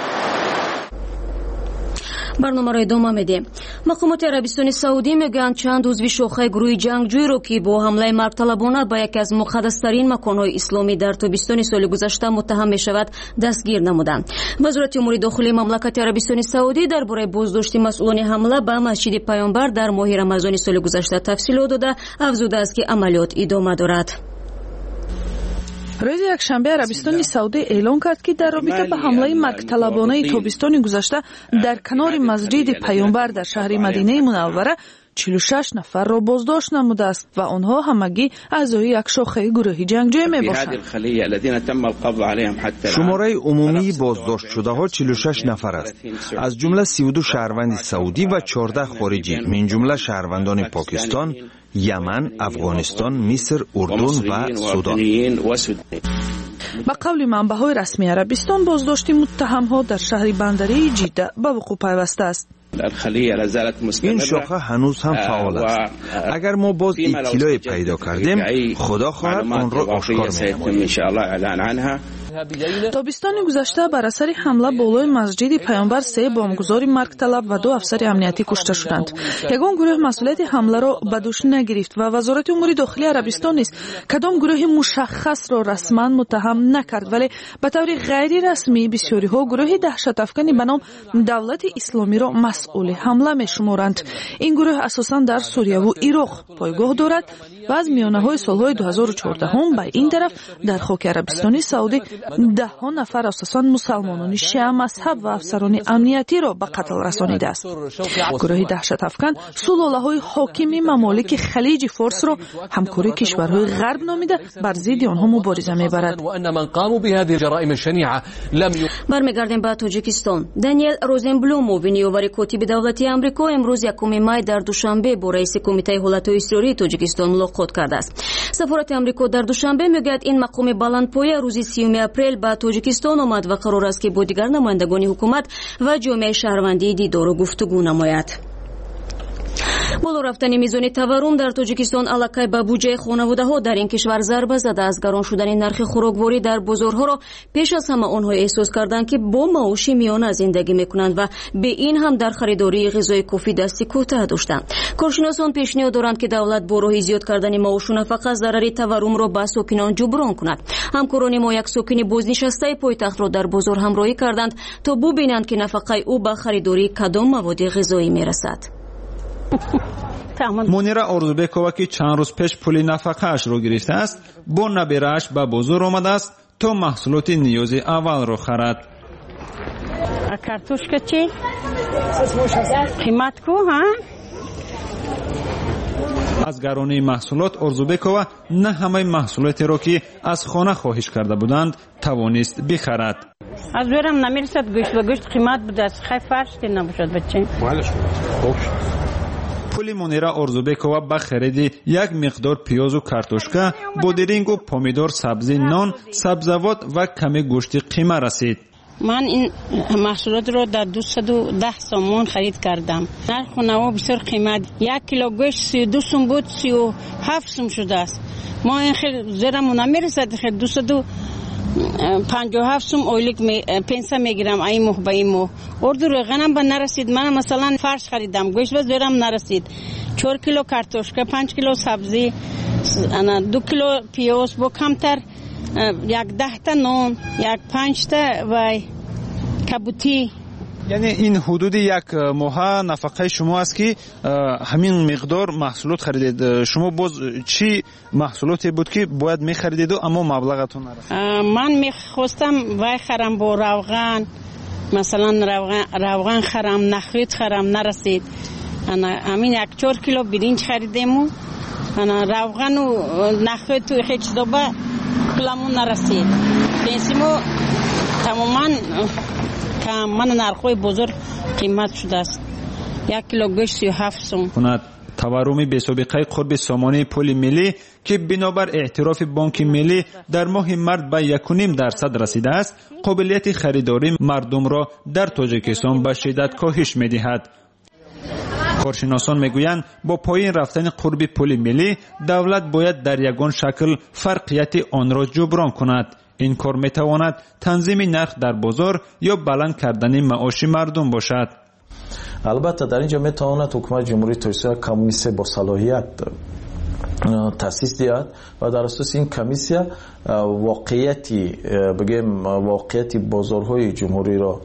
برنامه را ادامه میدیم. مقامات عربستان سعودی میگویند چند عضو شاخه گروه جنگجوی را که با حمله مرگطلبانه به یکی از مقدس‌ترین مکان‌های اسلامی در تابستان سال گذشته متهم میشود دستگیر نمودند. وزارت امور داخلی مملکت عربستان سعودی درباره بازداشت مسئولان حمله به مسجد پیامبر در ماه رمضان سال گذشته تفصیلات داده، افزوده است که عملیات ادامه دارد. روز یکشنبه عربستان سعودی اعلام کرد که در رابطه با حمله مکرطلبانه تابستان گذشته در کنار مسجد پیامبر در شهر مدینه منوره چهل و شش نفر را بازداشت نموده است و آنها همگی اعضای یک شاخه گروه جنگجوی میباشند. شماره عمومی بازداشت شده ها چهل و شش نفر است، از جمله سی و دو شهروند سعودی و چهارده خارجی، من جمله شهروندان پاکستان، یمن، افغانستان، مصر، اردن و سودان. با قول منبع‌های رسمی عربستان بازداشت متهم‌ها در شهر بندری جده به وقوع پیوسته است. این شاخه هنوز هم فعال است. اگر ما باز اطلاعی پیدا کردیم خدا خواهد آن را آشکار می‌کنیم. тобистони гузашта бар асари ҳамла болои масҷиди паёнбар се бомгузори маргталаб ва ду афсари амниятӣ кушта шуданд. ягон гурӯҳ масъулияти ҳамларо ба дӯш нагирифт ва вазорати умури дохилии арабистон низ кадом гурӯҳи мушаххасро расман муттаҳам накард, вале ба таври ғайрирасмӣ бисёриҳо гурӯҳи даҳшатафкани ба ном давлати исломиро масъули ҳамла мешуморанд. ин гурӯҳ асосан дар сурияву ироқ пойгоҳ дорад ва аз миёнаҳои солҳои дуҳазору чордаҳум ба ин тараф дар хоки арабистони саудӣ даҳҳо нафар асосан мусалмонони шиа мазҳаб ва афсарони амниятиро ба қатл расонидааст. гурӯҳи даҳшатафкан сулолаҳои ҳокими мамолики халиҷи форсро ҳамкори кишварҳои ғарб номида бар зидди онҳо мубориза мебарад. бармегардем ба тоҷикистон. даниэл розенблюм муовини ёвари котиби давлати амрико имрӯз якуми май дар душанбе бо раиси кумитаи ҳолатҳои изтирории тоҷикистон мулоқот кардааст. сафорати амрико дар душанбе мегӯяд ин мақоми баландпоя рӯзи сиюми апрел ба тоҷикистон омад ва қарор аст ки бо дигар намояндагони ҳукумат ва ҷомеаи шаҳрвандӣ дидору гуфтугӯ намояд. боло рафтани мизони таваррум дар тоҷикистон аллакай ба буҷаи хонаводаҳо дар ин кишвар зарба зада. аз гарон шудани нархи хӯрокворӣ дар бозорҳоро пеш аз ҳама онҳо эҳсос карданд ки бо маоши миёна зиндагӣ мекунанд ва бе ин ҳам дар харидории ғизои кофӣ дасти кӯтаҳ доштанд. коршиносон пешниҳод доранд ки давлат бо роҳи зиёд кардани маошу нафақа зарари таваррумро ба сокинон ҷуброн кунад. ҳамкорони мо як сокини бознишастаи пойтахтро дар бозор ҳамроҳӣ карданд то бубинанд ки нафақаи ӯ ба харидории кадом маводи ғизоӣ мерасад. мунира орзубекова ки чанд рӯз пеш пули нафақаашро гирифтааст, бо наберааш ба бозор омадааст то маҳсулоти ниёзи аввалро харад. картошка чи? қимат ку, ҳа? аз гаронии маҳсулот орзубекова на ҳамаи маҳсулотеро ки аз хона хоҳиш карда буданд тавонист бихарад. аз ӯрам намерасад гӯшт ва гӯшт қимат будааст. хай фарште набошад бача. пули мунира орзубекова ба хариди як миқдор пиёзу картошка, бодирингу помидор, сабзи, нон, сабзавот ва каме гӯшти қима расид. ман ин маҳсулотро дар дусаду даҳ сомон харид кардам. нарху наво бисёр қимат. як кило гӯшт сию ду сум буд, сию ҳафт сум шудааст. мо ин хел зераму намерасад хел дусаду панҷоҳу ҳафт сум ойлик пенса мегирам ай моҳ ба ин моҳ. орду рӯғанам ба нарасид. ман масалан фарш харидам, гӯшт ба зӯрам нарасид. чор кило картошка, панҷ кило сабзи, ду кило пиёз, бо камтар як даҳта нон, як панҷта вай кабутӣ. яъне ин ҳудуди як моҳа нафақаи шумо аст ки ҳамин миқдор маҳсулот харидед. шумо боз чӣ маҳсулоте буд ки бояд мехаридеду аммо маблағатон нарасид? ман мехостам вай харам бо равған, масалан равған харам, нахлит харам, нарасид. ҳамин як чор кило биринҷ харидему, равғану нахлиту ҳеҷ доба пуламу нарасид. пенсимо тамоман ман нархҳои бозор қимат шудааст. як кило гӯшт сию ҳафт сум. таварруми бесобиқаи қурби сомонии пули миллӣ ки бинобар эътирофи бонки миллӣ дар моҳи март ба якуним дарсад расидааст, қобилияти харидории мардумро дар тоҷикистон ба шиддат коҳиш медиҳад. коршиносон мегӯянд бо поин рафтани қурби пули миллӣ давлат бояд дар ягон шакл фарқияти онро ҷуброн кунад. ин кор метавонад танзими нарх дар бозор ё баланд кардани маоши мардум бошад. албатта дар инҷо метавонад ҳукумати ҷумҳурии тоҷикистон комиссия бо салоҳият таъсис диҳад ва дар асоси ин комиссия воқеияти бигем воқеияти бозорҳои ҷумҳуриро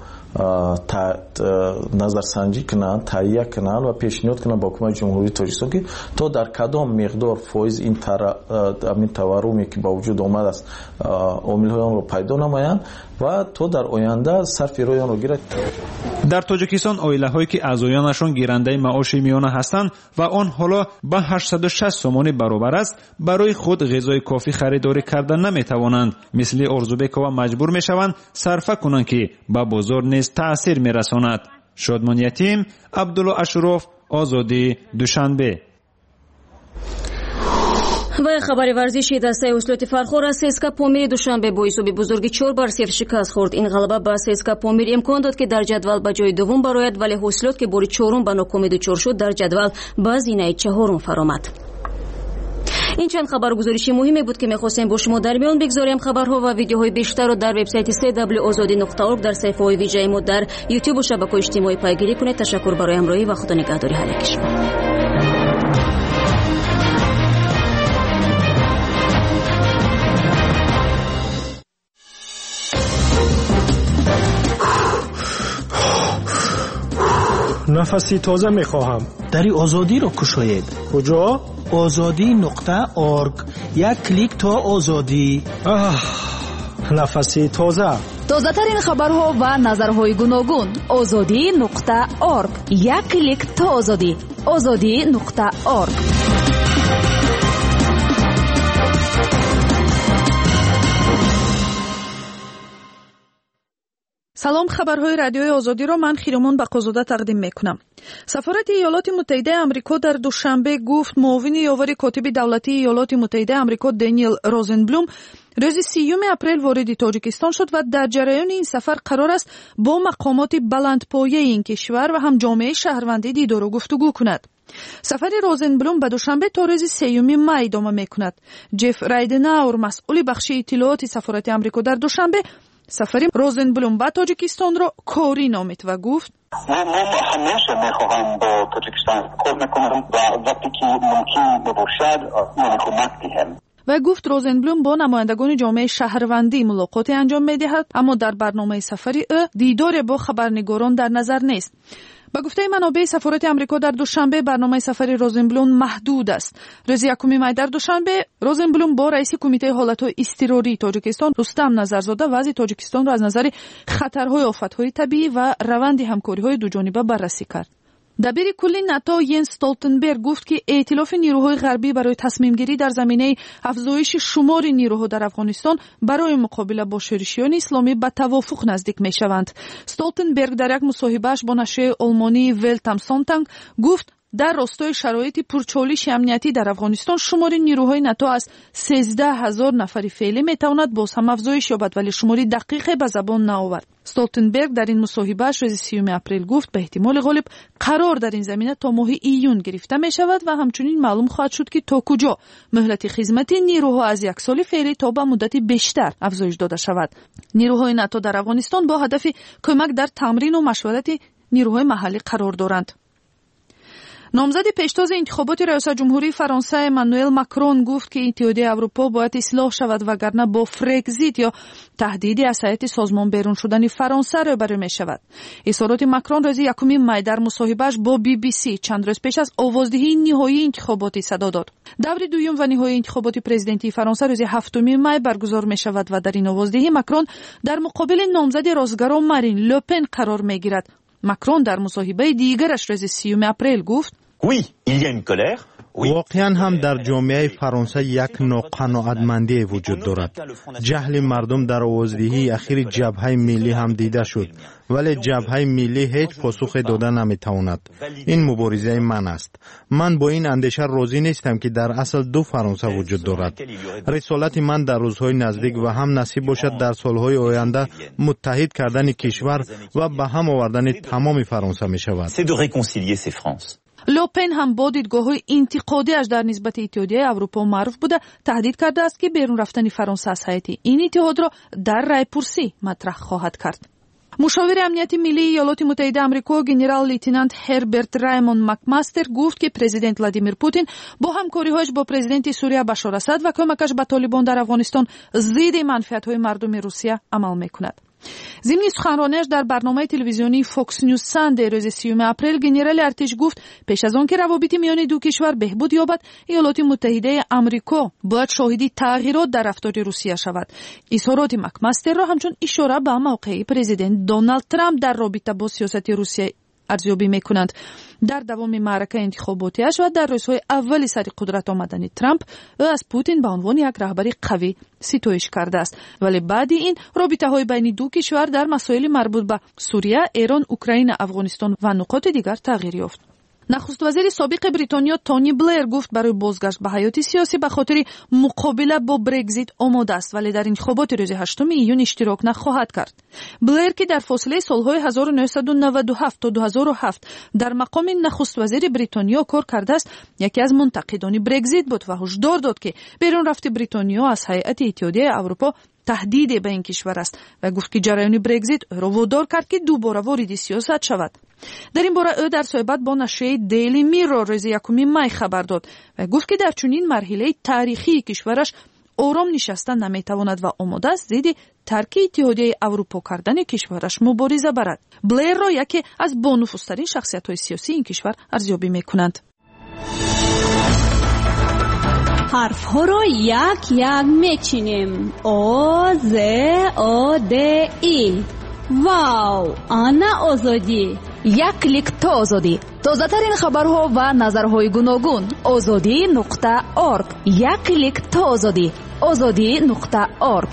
назарсанҷӣ кунанд, таҳия кунанд ва пешниҳод кунанд ба ҳукумати ҷумҳурии тоҷикистон ки то дар кадом миқдор фоиз ин таварруме ки ба вуҷуд омадааст омилҳои онро пайдо намоянд ва то дар оянда сарфи роҳи онро гирад. дар тоҷикистон оилаҳое ки аъзоёнашон гирандаи маоши миёна ҳастанд ва он ҳоло ба ҳаштоду шаш сомонӣ баробар аст, барои худ ғизои кофӣ харидорӣ карда наметавонанд. мисли орзубекова маҷбур мешаванд сарфа кунанд ки ба бозор низ таъсир мерасонад. шодмон ятим, абдулло ашуроф, озодӣ, душанбе. و خبر ورزشی دسته اسلوتی فرخور از سیسکا پامیر دوشنبه با حساب بزرگی چهار بر صفر شکست خورد. این غلبه به سیسکا پامیر امکان داد که در جدول به جای دوم برآید، ولی حاصلات که باری چهارم به ناکامی دچار شد در جدول به زینه چهارم فرآمد. این چند خبر گزارشی مهمی بود که می‌خواستیم با شما در میان بگذاریم. خبرها و ویدیوهای بیشتر رو در وبسایت سی دبلیو آزادی نقطه اورگ در صفحه‌های ویژه ما در یوتیوب و شبکه‌های اجتماعی پیگیری کنید. تشکر برای همراهی و خدا نگهداری هر یک شما. نفسی تازه میخواهم. دری آزادی را کشاید. کجا؟ آزادی نقطه اورگ. یک کلیک تا آزادی. آه، نفسی تازه. تازه ترین خبرها و نظرهای گوناگون. آزادی نقطه اورگ. یک کلیک تا آزادی. آزادی نقطه اورگ. سلام، خبرهای رادیوی آزادی را من خیرمون بقازاده تقدیم میکنم. سفارت ایالات متحده آمریکا در دوشنبه گفت معاون یاور کاتب دولتی ایالات متحده آمریکا دانیل روزنبلوم روز سیوم اپریل وارد تاجیکستان شد و در جریان این سفر قرار است با مقامات بلندپایه این کشور و هم جامعه شهروندی دیدار و گفتگو کند. سفر روزنبلوم به دوشنبه تا روز سیوم می ادامه میکند. جف رایدناور مسئول بخش اطلاعات سفارت آمریکا در دوشنبه سفر روزنبلوم به تاجیکستان را کاری نامید و گفت من همیشه میخواهم با تاجیکستان کار میکنم و وقتی که ممکن باشد کمک دهم. و گفت روزنبلوم با نمایندگان جامعه شهروندی ملاقات انجام میدهد، اما در برنامه سفری او دیدار با خبرنگاران در نظر نیست. با گفته منابع سفارت آمریکا در دوشنبه برنامه سفر روزنبلوم محدود است. روز یکم می در دوشنبه روزنبلوم با رئیس کمیته حالت‌های اضطراری تاجیکستان رستم نظرزاده وضع تاجیکستان را از نظر خطرهای آفت‌های طبیعی و روند همکاری‌های دوجانبه بررسی کرد. دبیر کلی ناتو ینس استولتنبرگ گفت که ائتلاف نیروهای غربی برای تصمیم گیری در زمینه افزایش شمار نیروها در افغانستان برای مقابله با شورشیان اسلامی به توافق نزدیک می شوند. استولتنبرگ در یک مصاحبه‌اش با نشریه آلمانی ولت ام سونتاگ گفت در راستای شرایط پرچالش امنیتی در افغانستان شمار نیروهای ناتو از سیزده هزار نفری فعلی میتواند باز هم افزایش یابد، ولی شماری دقیق به زبان نآورد. استولتنبرگ در این مصاحبه‌اش روز سیوم اپریل گفت به احتمال غالب قرار در این زمینه تا ماه ایون گرفته می شود و همچنین معلوم خواهد شد که تا کجا مهلت خدمت نیروها از یک سال فعلی تا به مدت بیشتر افزایش داده شود. نیروهای ناتو در افغانستان با هدف کمک در تمرین و مشورت نیروهای محلی قرار دارند. نامزد پیشتاز انتخابات ریاست جمهوری فرانسه امانوئل ماکرون گفت که اتحادیه اروپا باید اصلاح شود وگرنه با فرگزیت یا تهدید از هیئت سازمان بیرون شدن فرانسه روبرو می شود. اظهارات ماکرون روز یکم می در مصاحبهش با بی بی سی چند روز پیش از آوازدهی نهایی انتخابات صدا داد. دور دوم و نهایی انتخابات پرزیدنتی فرانسه روز هفتم می برگزار می شود و در این آوازدهی ماکرون در مقابل نامزد راستگرا مارین لوپن قرار می گیرد. ماکرون در مصاحبه دیگرش روز سیوم اپریل گفت واقعا هم در جامعه فرانسه یک نوع قناعتمندی وجود دارد. جهل مردم در آوازدهی اخیر جبهه ملی هم دیده شد، ولی جبهه ملی هیچ پاسخ داده نمیتواند. این مبارزه من است. من با این اندیشه راضی نیستم که در اصل دو فرانسه وجود دارد. رسالت من در روزهای نزدیک و هم نصیب باشد در سالهای آینده متحد کردن کشور و به هم آوردن تمام فرانسه می شود. لوپن هم با دیدگاه‌های انتقادی‌اش در نسبت اتحادیه اروپا معروف بوده تهدید کرده است که بیرون رفتن فرانسه از هیئت این اتحاد را در رایپرسی مطرح خواهد کرد. مشاور امنیت ملی ایالات متحده آمریکا گنرال لیتنانت هربرت رایموند مکماستر گفت که پرزیدنت ولادیمیر پوتین با همکاری‌هایش با پرزیدنت سوریه بشار اسد و کمکش به طالبان در افغانستان ضد منفعت‌های مردم روسیه عمل می‌کند. ضمن سخنرانیش در برنامه تلویزیونی فوکس نیوز ساندی روز سیوم اپریل گنرال ارتش گفت پیش از آن که روابط میان دو کشور بهبود یابد ایالات متحده آمریکا باید شاهدی تغییرات در رفتار روسیه شود. اظهارات مکماستر را همچون اشاره به موقع پرزیدنت دونالد ترامپ در رابطه با سیاست روسیه ارزیابی میکنند. در دوام معرکه انتخاباتیش و در روزهای اول سر قدرت آمدن ترامپ او از پوتین به عنوان یک رهبر قوی ستایش کرده است، ولی بعد این رابطه های بین دو کشور در مسائل مربوط به سوریه، ایران، اوکراین، افغانستان و نقاط دیگر تغییر یافت. нахуст вазири собиқи бритониё Тони Блэр гуфт барои бозгашт ба ҳаёти сиёсӣ ба хотири муқобила бо Брекзит омода аст, вале дар интихоботи рӯзи ҳаштуми июн иштирок нахоҳад кард. Блэр ки дар фосилаи солҳои ҳазору нӯҳсаду наваду ҳафт то дуҳазору ҳафт дар мақоми нахуствазири бритониё кор кардааст, яке аз мунтақидони Брекзит буд ва ҳушдор дод ки берунрафти бритониё аз ҳайати иттиҳодияи Аврупо таҳдиде ба ин кишвар аст ва гуфт ки ҷараёни Брекзит ӯро водор кард ки дубора вориди сиёсат шавад. дар ин бора ӯ дар суҳбат бо нашрияи Daily Mirror рӯзи якуми май хабар дод ва гуфт ки дар чунин марҳилаи таърихии кишвараш ором нишастан наметавонад ва омодааст зидди тарки иттиҳодияи Аврупо кардани кишвараш мубориза барад. Блэрро яке аз бонуфузтарин шахсиятҳои сиёсии ин кишвар арзёбӣ мекунанд. ҳарфҳоро як як мечинем. О, З, О, Д, И. Вау, ана озодӣ. Як клик то озодӣ. Тозатарин хабарҳо ва назарҳои гуногун. озодӣ нуқта орг. Як клик то озодӣ. озодӣ нуқта орг.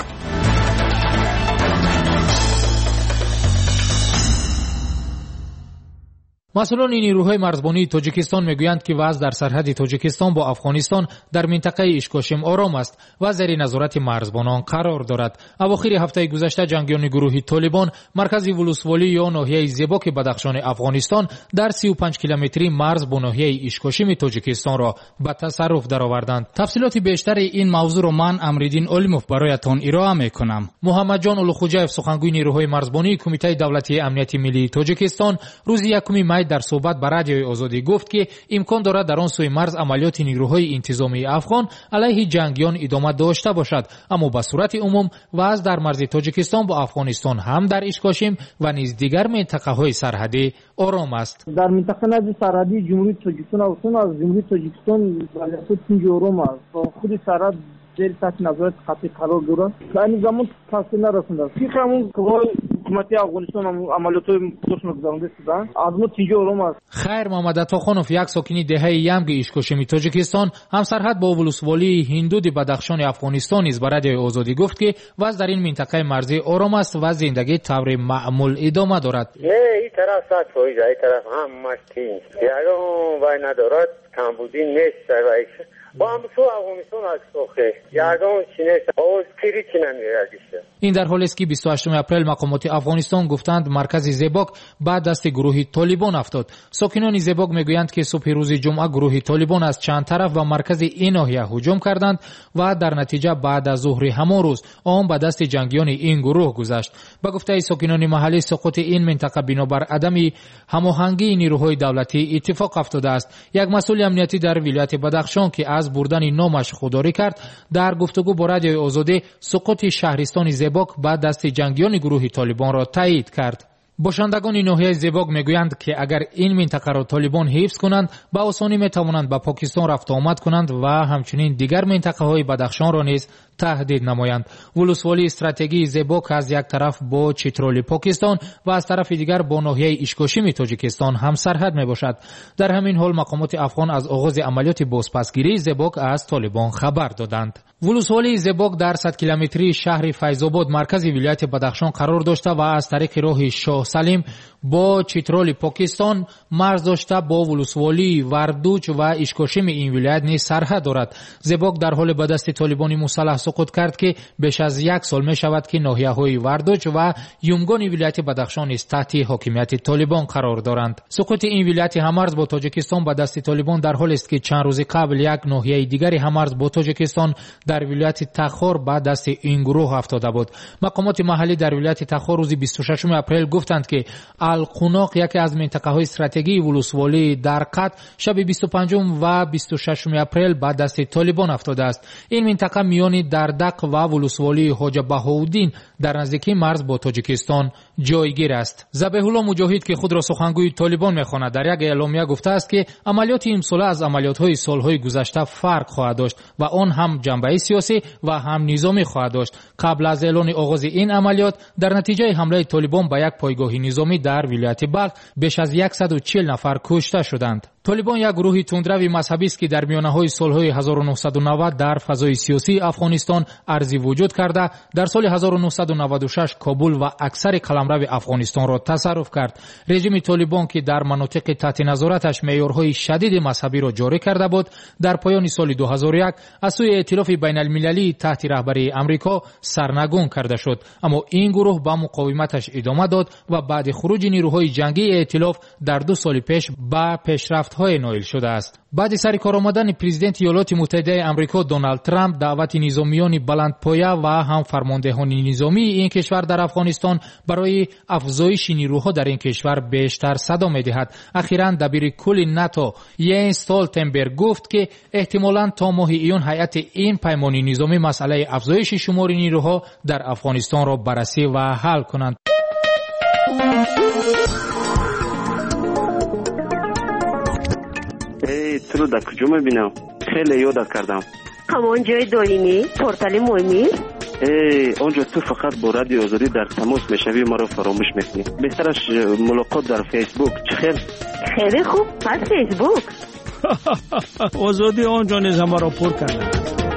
масъулони нирӯҳои марзбонии тоҷикистон мегӯянд ки вазъ дар сарҳади тоҷикистон бо афғонистон дар минтақаи ишкошим ором аст ва зери назорати марзбонон қарор дорад. авохири ҳафтаи гузашта ҷангиёни гурӯҳи толибон маркази вулусволӣ ё ноҳияи зебоки бадахшони афғонистон дар сию панҷ километри марз бо ноҳияи ишкошими тоҷикистонро ба тасарруф дароварданд. тафсилоти бештари ин мавзӯъро ман Амриддин Олимов бароятон ироа мекунам. муҳаммадҷон улухӯҷаев, сухангӯи нирӯҳои марзбонии кумитаи давлатии амнияти миллии тоҷикистон, рӯзи якуми май дар суҳбат ба радиои озодӣ гуфт ки имкон дорад дар он сӯи марз амалиёти нирӯҳои интизомии афғон алайҳи ҷангиён идома дошта бошад, аммо ба сурати умум вазъ дар марзи тоҷикистон бо афғонистон ҳам дар ишкошим ва низ дигар минтақаҳои сарҳадӣ ором аст. дар минтақа назди сарҳадии ҷумҳурии тоҷикистон афғонистон аз ҷумҳурии тоҷикистон вазъият тинҷи ором аст. худи сарҳад зери таҳти назорати қатъӣ қарор дорад. айни замон таъсир нарасондаст. фикр ҳамон ҳукумати афғонистон амалиётҳои худошон гузаронда шуданд. аз мо тинҷи ором аст. хайр Муҳаммад Атохонов, як сокини деҳаи Ямги ишкошими Тоҷикистон, ҳамсарҳад бо вулусволии ҳиндуди бадахшони Афғонистон низ ба радиои озодӣ гуфт ки вазъ дар ин минтақаи марзӣ ором аст ва зиндагӣ таври маъмул идома дорад. این طرف صد فایده این طرف همش تینج یارو وای ندارد کمبودی نیست و با هم تو افغانستان از سوخه یارو چینه اوز پیری چینن میرادیشه. این در حالی است که بیست و هشتم اپریل مقامات افغانستان گفتند مرکز زیباک بعد دست گروه طالبان افتاد. ساکنان زیباک میگویند که صبح روز جمعه گروه طالبان از چند طرف و مرکز این ناحیه هجوم کردند و در نتیجه بعد از ظهر همان روز آن به دست جنگیان این گروه گذشت. به گفته ساکنان محلی سقوط این منطقه بنابر عدم هماهنگی نیروهای دولتی اتفاق افتاده است. یک مسئول امنیتی در ولایت بدخشان که از بردن نامش خودداری کرد در گفتگو با رادیوی آزادی سقوط شهرستان زیباک بعد دست جنگیان گروه طالبان را تایید کرد. باشندگان ناحیه زیباک میگویند که اگر این منطقه را طالبان حفظ کنند به آسانی میتوانند به پاکستان رفت آمد کنند و همچنین دیگر منطقه های بدخشان را نیز تهدید نمایند. ولسوالی استراتژی زیباک از یک طرف با چترال پاکستان و از طرف دیگر با ناحیه اشکاشیم تاجیکستان هم سرحد می باشد. در همین حال مقامات افغان از آغاز عملیات بازپسگیری زیباک از طالبان خبر دادند. ولسوالی زیباک در صد کیلومتری شهر فیض‌آباد مرکز ولایت بدخشان قرار داشته و از طریق راه شاه سلیم با چترال پاکستان مرز داشته با ولسوالی وردوچ و اشکاشیم این ولایت نیز سرحد دارد. زیباک در حال به دست طالبان مسلح سقوط کرد که بیش از یک سال می شود که ناحیه‌های وردوچ و یومگان ولایت بدخشان است تحت حاکمیت طالبان قرار دارند. سقوط این ولایت همارز با تاجیکستان به دست طالبان در حالی است که چند روز قبل یک ناحیه دیگری همارز با تاجیکستان در ولایت تخار به دست این گروه افتاده بود. مقامات محلی در ولایت تخار روز بیست و ششم اپریل گفتند که القناق یکی از منطقه‌های استراتژیکی ولسوالی در قط شب بیست و پنجم و بیست و ششم اپریل به دست طالبان افتاده است. این منطقه میان دردق و ولسوالی حاج بهاءالدین در نزدیکی مرز با تاجیکستان جایگیر است. ذبیح الله مجاهد که خود را سخنگوی طالبان می‌خواند در یک اعلامیه گفته است که عملیات امساله از عملیات‌های سال‌های گذشته فرق خواهد داشت و آن هم جنبه سیاسی و هم نظامی خواهد داشت. قبل از اعلان آغاز این عملیات در نتیجه حمله طالبان به یک پایگاه نظامی در ولایت بلخ بیش از صد و چهل نفر کشته شدند. طالبان یک گروه تندروی مذهبی است که در میانه‌های سال‌های هزار و نهصد و نود در فضای سیاسی افغانستان ارزی وجود کرده. در سال هزار و نهصد و نود و شش کابل و اکثر قلمرو قلمرو افغانستان را تصرف کرد. رژیم طالبان که در مناطق تحت نظارتش معیارهای شدید مذهبی را جاری کرده بود، در پایان سال دو هزار و یک از سوی ائتلاف بین المللی تحت رهبری امریکا سرنگون کرده شد، اما این گروه با مقاومتش ادامه داد و بعد خروج نیروهای جنگی ائتلاف در دو سال پیش به پیشرفت‌های نائل شده است. بعد سر کار آمدن پرزیدنت ایالات متحده آمریکا دونالد ترامپ، دعوت نظامیان بلندپایه و هم فرماندهان نظامی این کشور در افغانستان برای افزایش نیروها در این کشور بیشتر صدا می‌دهد. اخیراً دبیر کل ناتو یانس استولتنبرگ گفت که احتمالاً تا ماه ایون هیئت این پیمان نظامی مسئله افزایش شمار نیروها در افغانستان را بررسی و حل کنند. ای تو رو در کجا میبینم؟ خیلی یادت کردم. همان جای دائمی پورتال مهمی؟ ای اونجا تو فقط با رادیو آزادی در تماس میشوی، ما رو فراموش میکنی. بهترش ملاقات در فیسبوک. چه خیر؟ خیلی خوب، از فیسبوک. آزادی آنجا نیز همه را پر کرده.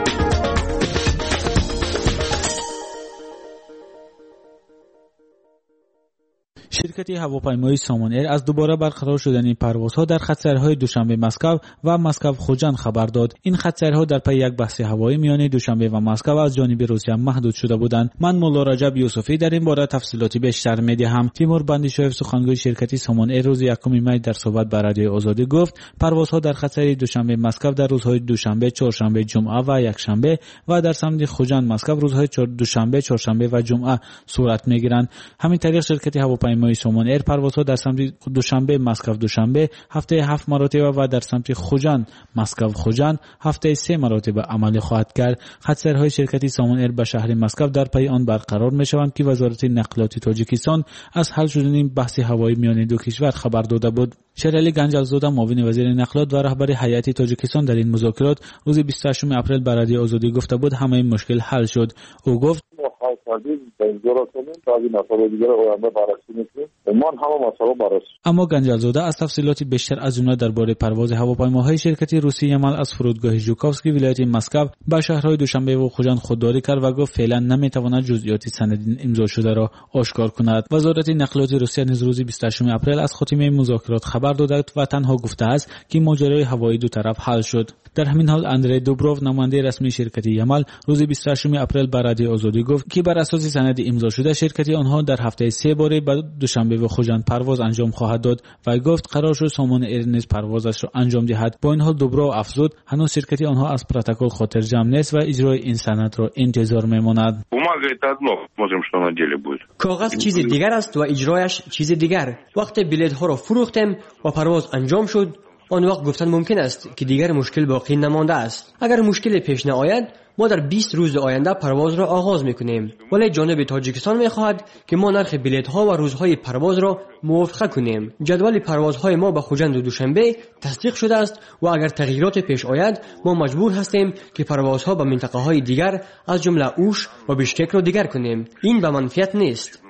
شرکت هواپیمایی سامان ایر از دوباره برقرار شدن پروازها در خط‌سرهای دوشنبه مسکو و مسکو خوجند خبر داد. این خط‌سرها در پی یک بحث هوایی میان دوشنبه و مسکو از جانب روسیه محدود شده بودند. من مولا رجب یوسفی در این باره تفصیلاتی بیشتر میدهم. تیمور بندیشاев سخنگوی شرکت سامان ایر روز یکم می در صحبت با رادیو آزادی گفت پروازها در خط‌سر دوشنبه مسکو در روزهای دوشنبه، چهارشنبه، جمعه و یکشنبه و در سمت خوجند مسکو روزهای دوشنبه، چهارشنبه و جمعه صورت میگیرند. همین طریق شرکت هواپیمایی سامان ایر پروازها در سمت دوشنبه مسکو دوشنبه هفته هفت مراتب و در سمت خوجند مسکو خوجند هفته سه مراتب عمل خواهد کرد. خط‌سرهای شرکت سامان ایر به شهر مسکو در پی آن برقرار می شوند که وزارت نقلات تاجیکستان از حل شدن بحث هوایی میان دو کشور خبر داده بود. شیرعلی گنجالزاده معاون وزیر نقلات و رهبر هیئت تاجیکستان در این مذاکرات روز بیست و هشتم اپریل به رادیو آزادی گفته بود همه این مشکل حل شد. او گفت اما گنجالزاده از تفصیلات بیشتر از جمله درباره پرواز هواپیماهای شرکت روسی یمل از فرودگاه ژوکوفسکی ولایت مسکو به شهرهای دوشنبه و خوجند خودداری کرد و گفت فعلا نمیتواند جزئیات سند امضا شده را آشکار کند. وزارت نقلات روسیه نیز روز بیست و هشتم اپریل از خاتمه مذاکرات خبر داده و تنها گفته است که ماجرای هوایی دو طرف حل شد. در همین حال اندری دوبروف نماینده رسمی شرکت یمل روز بیست و هشتم اپریل به رادیو آزادی گفت که بر اساس سند امضا شده شرکت آنها در هفته سه باره به دوشنبه و خوجند پرواز انجام خواهد داد و گفت قرار شد سامان ایر نیز پروازش را انجام دهد. با این حال دوبروف افزود هنوز شرکت آنها از پروتکل خاطر جمع نیست و اجرای این سند را انتظار میماند. کاغذ چیز دیگر است و اجرایش چیز دیگر. وقتی بلیط ها را فروختیم و پرواز انجام شد آن وقت گفتن ممکن است که دیگر مشکل باقی نمانده است. اگر مشکل پیش نیاید ما در بیست روز آینده پرواز را آغاز میکنیم، ولی جانب تاجیکستان میخواهد که ما نرخ بلیط ها و روزهای پرواز را موافقه کنیم. جدول پروازهای ما به خوجند و دوشنبه تصدیق شده است و اگر تغییرات پیش آید ما مجبور هستیم که پروازها به منطقه های دیگر از جمله اوش و بیشکک را دیگر کنیم. این به منفعت نیست.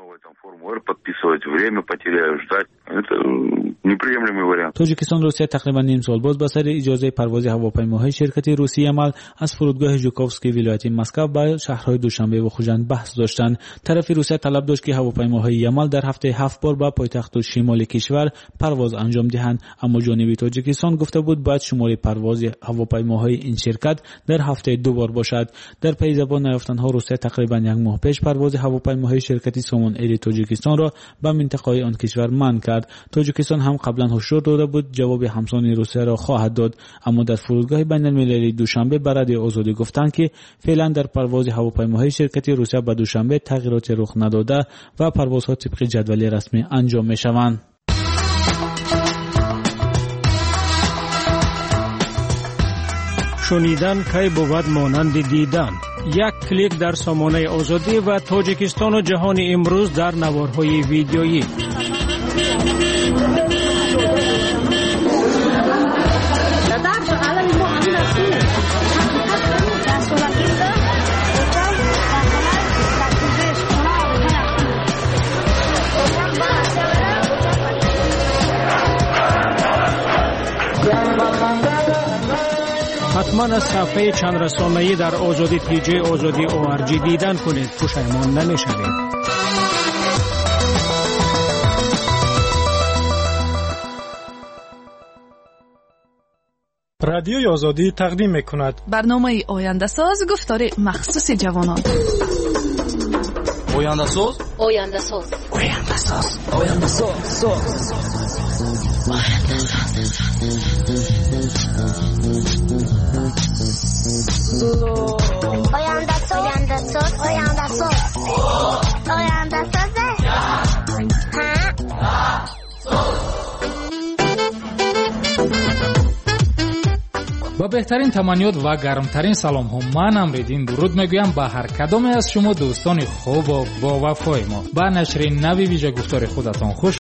تاجیکستان روسیه تقریبا نیم سال باز با سر اجازه پرواز هواپیماهای شرکت روسی عمل از فرودگاه ژوکوفسکی ولایت مسکو به شهرهای دوشنبه و خوجند بحث داشتند. طرف روسیه طلب داشت که هواپیماهای عمل در هفته هفت بار به پایتخت شمال کشور پرواز انجام دهند، اما جانب تاجیکستان گفته بود باید شمار پرواز هواپیماهای این شرکت در هفته دو بار باشد. در پی زبان نیافتنها روسیه تقریبا یک ماه پیش پرواز هواپیماهای شرکت سامان ایر تاجیکستان را به منطقه آن کشور منع کرد. تاجیکستان هم قبلا هشدار داده بود جواب همسان روسیه را خواهد داد، اما در فرودگاه بین المللی دوشنبه به رادیو آزادی گفتند که فعلا در پرواز هواپیماهای شرکت روسیه به دوشنبه تغییراتی رخ نداده و پروازها طبق جدول رسمی انجام می شوند. شنیدن کی بود مانند دیدن. یک کلیک در سامانه آزادی و تاجیکستان و جهان امروز در نوارهای ویدیویی. حتما از صفحه چند رسانه‌ای در آزادی تی جی آزادی او آر جی دیدن کنید، پشیمان نمی‌شوید. رادیوی آزادی تقدیم میکند برنامه آینده ساز گفتار مخصوص جوانان. آینده ساز آینده ساز آینده ساز آینده ساز آینده ساز آینده ساز آینده ساز آینده ساز با بهترین تمنیات و گرمترین سلام ها من امریدین درود میگویم به هر کدام از شما دوستان خوب و با وفای ما. با نشر نوی ویژه گفتار خودتان خوش